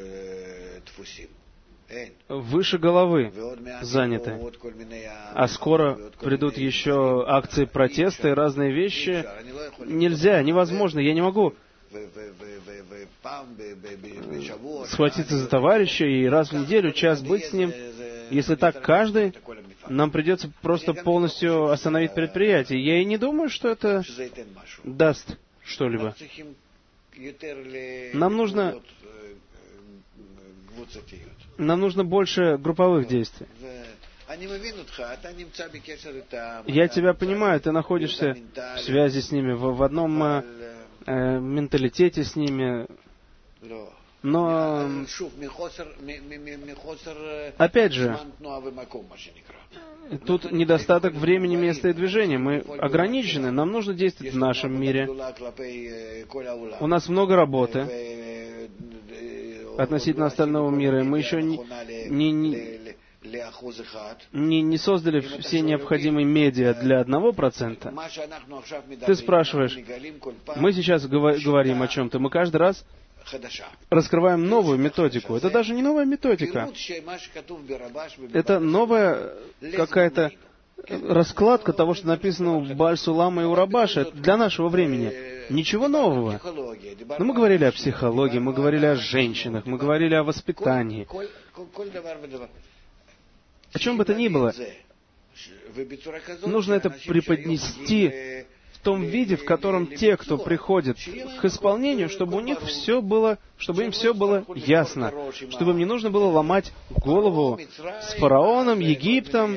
выше головы заняты. А скоро придут еще акции протеста и разные вещи. Нельзя, невозможно, я не могу схватиться за товарища и раз в неделю, час быть с ним. Если так каждый, нам придется просто полностью остановить предприятие. Я и не думаю, что это даст что-либо. Нам нужно больше групповых действий. Я тебя понимаю, ты находишься в связи с ними, в одном менталитете с ними. Но, опять же, тут недостаток времени, места и движения. Мы ограничены, нам нужно действовать в нашем мире. У нас много работы относительно остального мира, и мы еще не создали все необходимые медиа для 1%. Ты спрашиваешь, мы сейчас говорим о чем-то, мы каждый раз раскрываем новую методику. Это даже не новая методика. Это новая какая-то раскладка того, что написано в Бааль Сулама и у Рабаша для нашего времени. Ничего нового. Но мы говорили о психологии, мы говорили о женщинах, мы говорили о воспитании. О чем бы то ни было, нужно это преподнести в том виде, в котором те, кто приходит к исполнению, чтобы у них все было, чтобы им все было ясно, чтобы им не нужно было ломать голову с фараоном, Египтом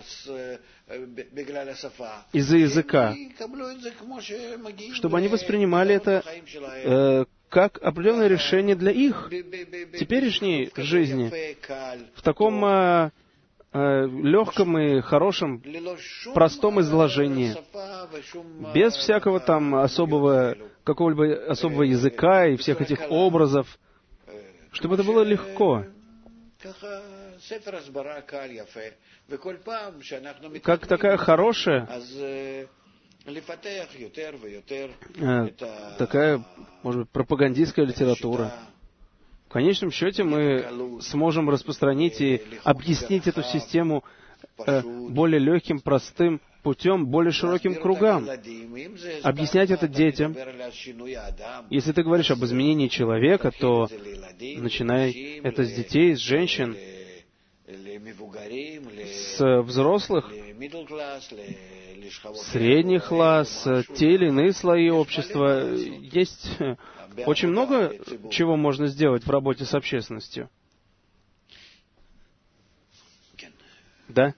из-за языка, чтобы они воспринимали это как определенное решение для их теперешней жизни в таком легком и хорошем, простом изложении, без всякого там какого-либо особого языка и всех этих образов, чтобы это было легко. Как такая хорошая, такая, может быть, пропагандистская литература. В конечном счете мы сможем распространить и объяснить эту систему более легким, простым путем, более широким кругам. Объяснять это детям. Если ты говоришь об изменении человека, то начинай это с детей, с женщин, с взрослых, средний класс, те или иные слои общества. Есть очень много чего можно сделать в работе с общественностью. Да?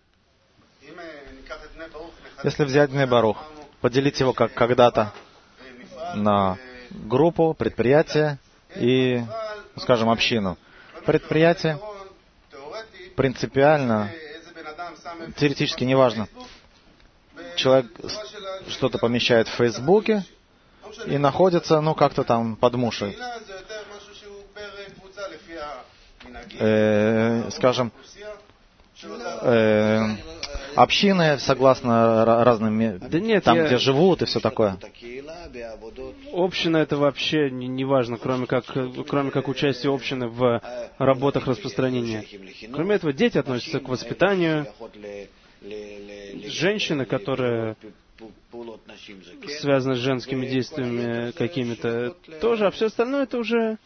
Если взять Бней Барух, поделить его как когда-то на группу, предприятие и, скажем, общину. Предприятие принципиально, теоретически неважно. Человек что-то помещает в Фейсбуке и находится, как-то там под мушей. Скажем, общины, согласно разным... Да нет, где живут и все такое. Община — это вообще не важно, кроме как участие общины в работах распространения. Кроме этого, дети относятся к воспитанию. Женщины, которые связаны с женскими действиями какими-то, тоже, а все остальное это уже...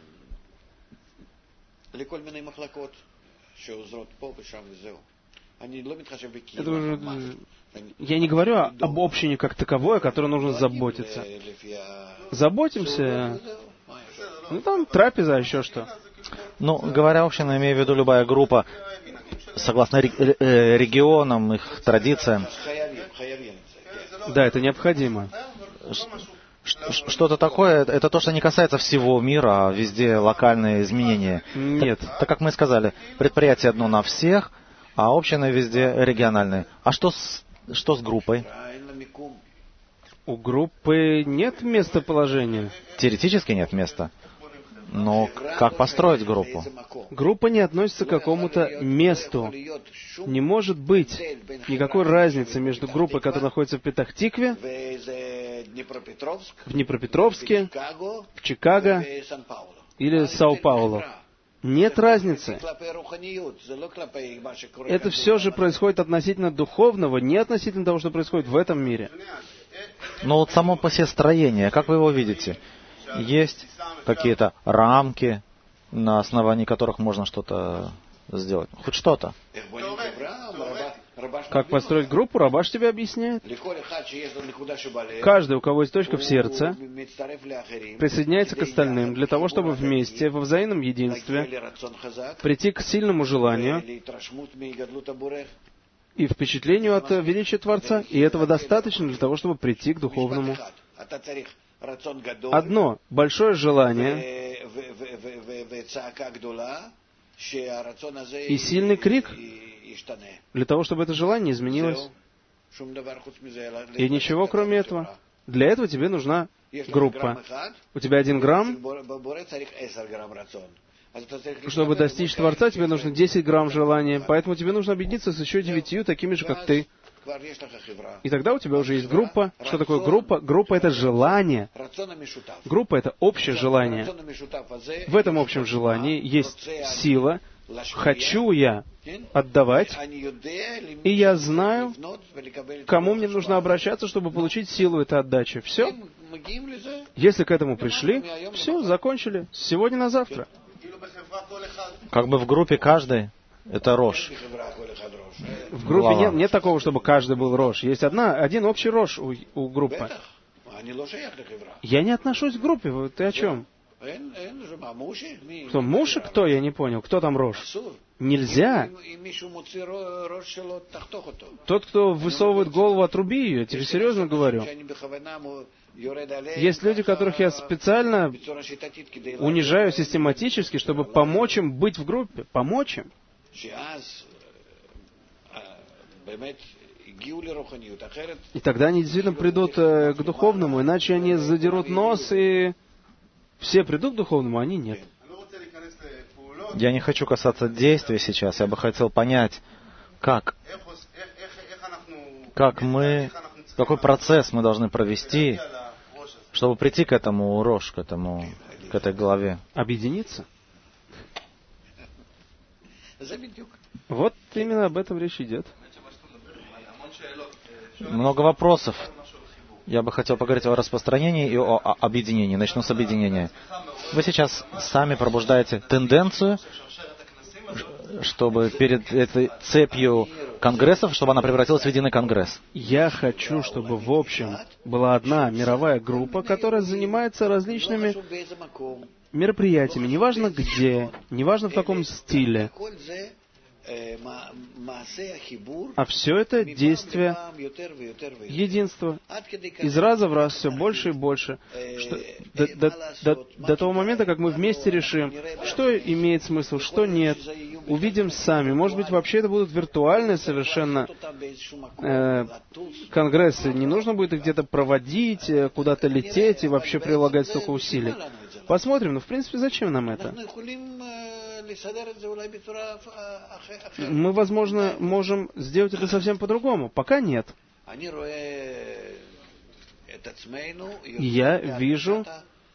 Это уже... Я не говорю об общине как таковой, о которой нужно заботиться. Заботимся... там трапеза, еще что. Говоря община, имею в виду любая группа, согласно регионам, их традициям. Да, это необходимо. Что-то такое, это то, что не касается всего мира, а везде локальные изменения. Нет. Так как мы сказали, предприятие одно на всех, а общины везде региональные. А что с группой? У группы нет местоположения. Теоретически нет места. Но как построить группу? Группа не относится к какому-то месту. Не может быть никакой разницы между группой, которая находится в Петах-Тикве, в Днепропетровске, в Чикаго или Сао-Паулу. Нет разницы. Это все же происходит относительно духовного, не относительно того, что происходит в этом мире. Но само по себе строение, как вы его видите? Есть какие-то рамки, на основании которых можно что-то сделать. Хоть что-то. Как построить группу, Рабаш тебе объясняет. Каждый, у кого есть точка в сердце, присоединяется к остальным для того, чтобы вместе, во взаимном единстве, прийти к сильному желанию и впечатлению от величия Творца. И этого достаточно для того, чтобы прийти к духовному. Одно большое желание И сильный крик для того, чтобы это желание изменилось. И ничего кроме этого. Для этого тебе нужна группа. У тебя 1 грамм. Чтобы достичь Творца, тебе нужно 10 грамм желания. Поэтому тебе нужно объединиться с еще 9 такими же, как ты. И тогда у тебя уже есть группа. Что такое группа? Группа — это желание. Группа — это общее желание. В этом общем желании есть сила. Хочу я отдавать, и я знаю, к кому мне нужно обращаться, чтобы получить силу этой отдачи. Все. Если к этому пришли, все, закончили. С сегодня на завтра. Как бы в группе каждый — это рош. В группе нет такого, чтобы каждый был рош. Есть один общий рош у группы. Я не отношусь к группе. Ты о чем? Кто? Мушек? Кто? Я не понял. Кто там рош? Нельзя. Тот, кто высовывает голову, отруби ее. Я тебе серьезно говорю. Есть люди, которых я специально унижаю систематически, чтобы помочь им быть в группе. Помочь им. И тогда они действительно придут к духовному, иначе они задерут нос, и все придут к духовному, а они нет. Я не хочу касаться действий сейчас, я бы хотел понять, какой процесс мы должны провести, чтобы прийти к этому рош, к этой главе. Объединиться. Вот именно об этом речь идет. Много вопросов. Я бы хотел поговорить о распространении и о объединении. Начну с объединения. Вы сейчас сами пробуждаете тенденцию, чтобы перед этой цепью конгрессов, чтобы она превратилась в единый конгресс. Я хочу, чтобы в общем была одна мировая группа, которая занимается различными мероприятиями, неважно где, неважно в каком стиле. А все это действие единства. Из раза в раз все больше и больше. До того момента, как мы вместе решим, что имеет смысл, что нет. Увидим сами. Может быть, вообще это будут виртуальные совершенно конгрессы. Не нужно будет их где-то проводить, куда-то лететь и вообще прилагать столько усилий. Посмотрим. Но, в принципе, зачем нам это? Мы, возможно, можем сделать это совсем по-другому. Пока нет. Я вижу,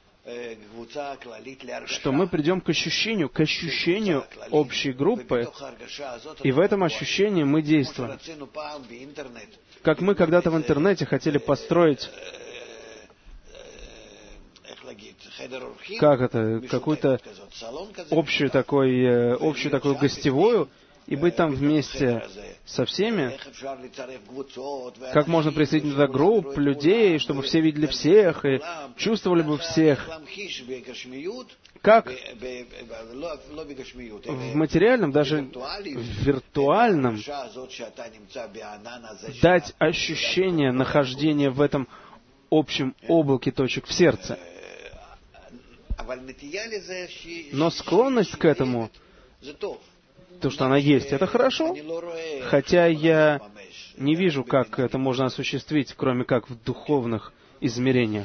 что мы придем к ощущению общей группы, и в этом ощущении мы действуем. Как мы когда-то в интернете хотели построить какую-то общую такую гостевую, и быть там вместе со всеми. Как можно присоединить туда групп людей, чтобы все видели всех и чувствовали бы всех. Как в материальном, даже в виртуальном, дать ощущение нахождения в этом общем облаке точек в сердце. Но склонность к этому, то, что она есть, это хорошо. Хотя я не вижу, как это можно осуществить, кроме как в духовных измерениях.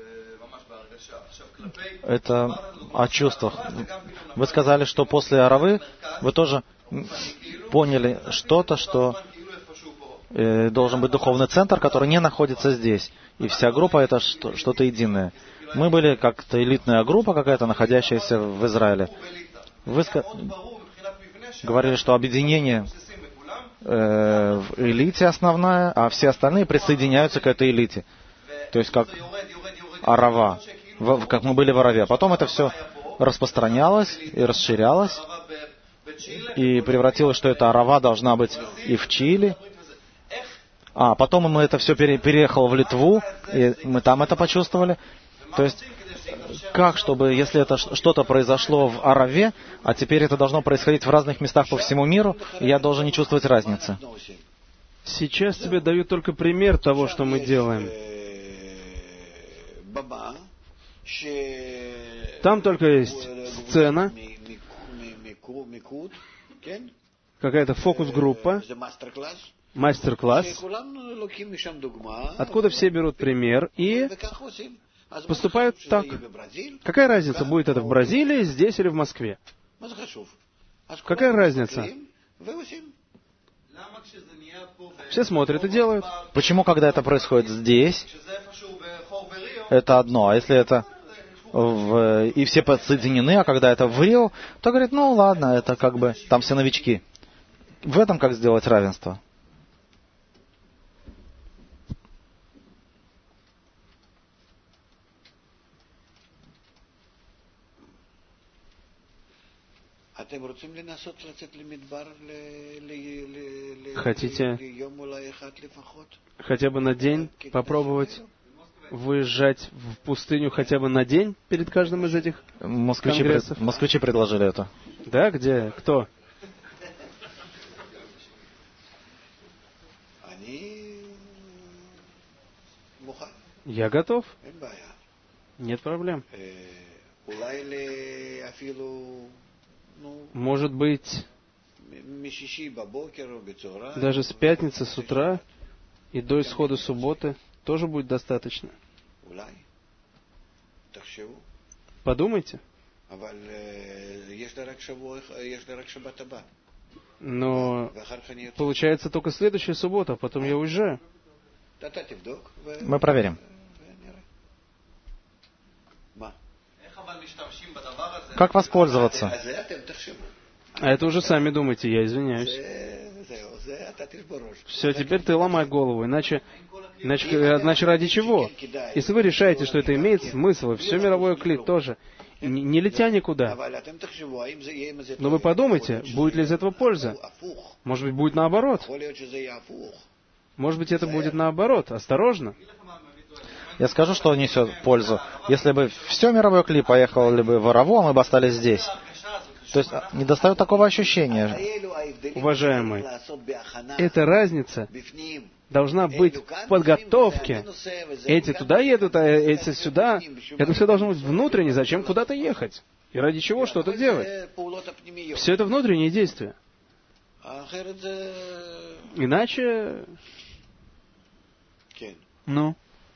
Это о чувствах. Вы сказали, что после Аравы вы тоже поняли что-то, что должен быть духовный центр, который не находится здесь. И вся группа — это что-то единое. Мы были как-то элитная группа какая-то, находящаяся в Израиле. Вы говорили, что объединение в элите основная, а все остальные присоединяются к этой элите. То есть как Арава, как мы были в Араве. Потом это все распространялось и расширялось, и превратилось, что эта Арава должна быть и в Чили. А потом мы это все переехало в Литву, и мы там это почувствовали. То есть, как, чтобы, если это что-то произошло в Араве, а теперь это должно происходить в разных местах по всему миру, и я должен не чувствовать разницы? Сейчас тебе даю только пример того, что мы делаем. Там только есть сцена, какая-то фокус-группа, мастер-класс, откуда все берут пример и поступают так. Какая разница, будет это в Бразилии, здесь или в Москве? Какая разница? Все смотрят и делают. Почему, когда это происходит здесь, это одно, а если это и все подсоединены, а когда это в Рио, то говорит, ну ладно, это как бы там все новички. В этом как сделать равенство? Хотите хотя бы на день попробовать выезжать в пустыню хотя бы на день перед каждым из этих конгрессов? Москвичи предложили это. Да, где? Кто? Я готов. Нет проблем. Может быть, даже с пятницы с утра и до исхода субботы тоже будет достаточно. Подумайте. Но получается только следующая суббота, а потом я уезжаю. Мы проверим. Как воспользоваться? А это уже сами думайте, я извиняюсь. Все, теперь ты ломай голову, иначе ради чего? Если вы решаете, что это имеет смысл, и все мировое клит тоже, не летя никуда. Но вы подумайте, будет ли из этого польза? Может быть, будет наоборот. Может быть, это будет наоборот. Осторожно. Я скажу, что несет пользу. Если бы все мировое клип поехало бы в Араву, мы бы остались здесь. То есть недостает такого ощущения. Уважаемый, эта разница должна быть в подготовке. Эти туда едут, а эти сюда. Это все должно быть внутренне. Зачем куда-то ехать? И ради чего что-то делать? Все это внутренние действия. Иначе... Ну...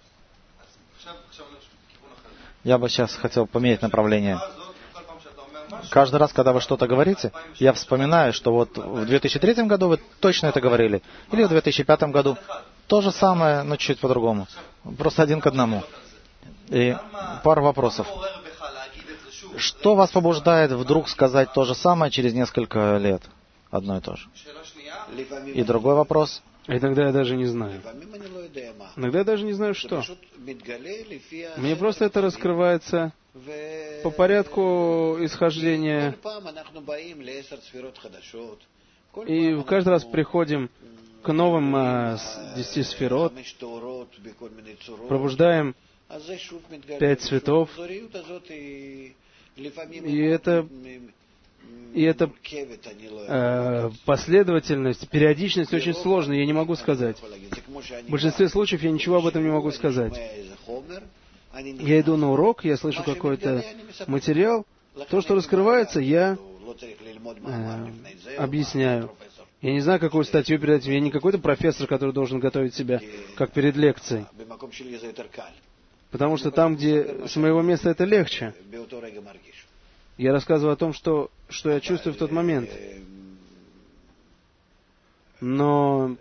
Я бы сейчас хотел поменять направление. Каждый раз, когда вы что-то говорите, я вспоминаю, что вот в 2003 году вы точно это говорили. Или в 2005 году. То же самое, но чуть по-другому. Просто один к одному. И пару вопросов. Что вас побуждает вдруг сказать то же самое через несколько лет? Одно и то же. И другой вопрос. Иногда я даже не знаю. Иногда я даже не знаю, что. Мне просто это раскрывается по порядку исхождения. И каждый раз приходим к новым 10 сферот, пробуждаем 5 цветов. И эта последовательность, периодичность очень сложная, я не могу сказать. В большинстве случаев я ничего об этом не могу сказать. Я иду на урок, я слышу какой-то материал, то, что раскрывается, я объясняю. Я не знаю, какую статью передать, я не какой-то профессор, который должен готовить себя, как перед лекцией. Потому что там, где с моего места это легче. Я рассказываю о том, что я чувствую в тот момент. Но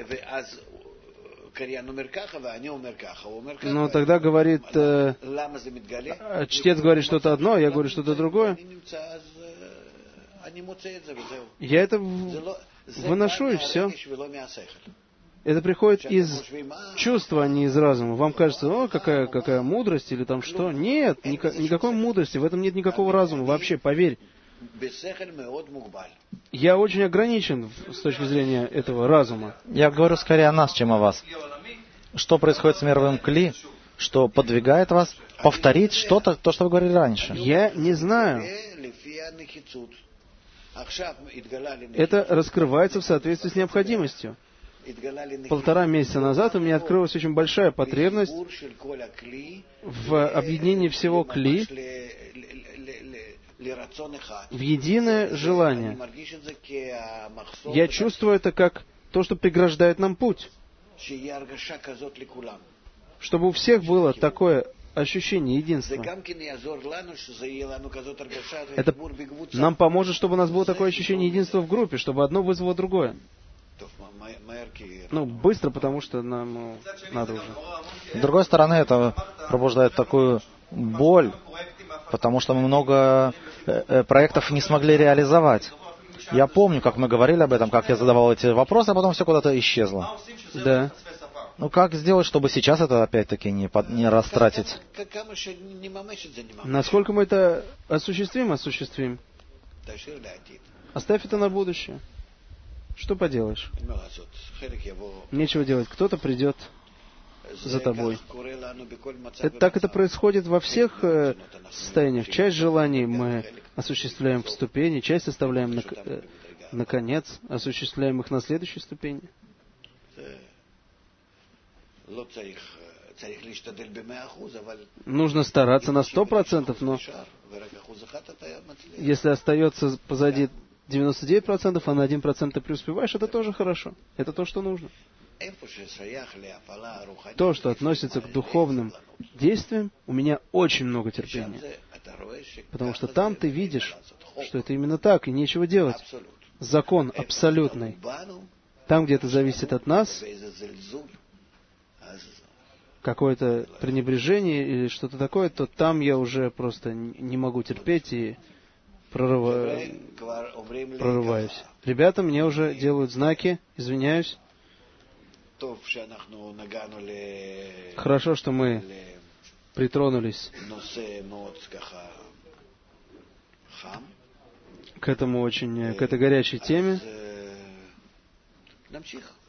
тогда говорит, чтец говорит что-то одно, я говорю что-то другое. Я это выношу, и все. Это приходит из чувства, а не из разума. Вам кажется, какая мудрость или там что. Нет, никакой мудрости, в этом нет никакого разума. Вообще, поверь. Я очень ограничен с точки зрения этого разума. Я говорю скорее о нас, чем о вас. Что происходит с мировым кли, что подвигает вас повторить что-то, то, что вы говорили раньше? Я не знаю. Это раскрывается в соответствии с необходимостью. 1,5 месяца назад у меня открылась очень большая потребность в объединении всего кли в единое желание. Я чувствую это как то, что преграждает нам путь. Чтобы у всех было такое ощущение единства. Это нам поможет, чтобы у нас было такое ощущение единства в группе, чтобы одно вызвало другое. Быстро, потому что нам надо уже. С другой стороны, это пробуждает такую боль, потому что мы много проектов не смогли реализовать. Я помню, как мы говорили об этом, как я задавал эти вопросы, а потом все куда-то исчезло. Да. Как сделать, чтобы сейчас это опять-таки не растратить? Насколько мы это осуществим? Оставь это на будущее. Что поделаешь? Нечего делать. Кто-то придет за тобой. Так это происходит во всех состояниях. Часть желаний мы осуществляем в ступени, часть оставляем на конец, осуществляем их на следующей ступени. Нужно стараться на 100%, но если остается позади 99%, а на 1% ты преуспеваешь, это тоже хорошо. Это то, что нужно. То, что относится к духовным действиям, у меня очень много терпения. Потому что там ты видишь, что это именно так, и нечего делать. Закон абсолютный. Там, где это зависит от нас, какое-то пренебрежение или что-то такое, то там я уже просто не могу терпеть и прорываюсь. Ребята мне уже делают знаки, извиняюсь. Хорошо, что мы притронулись к этой горячей теме.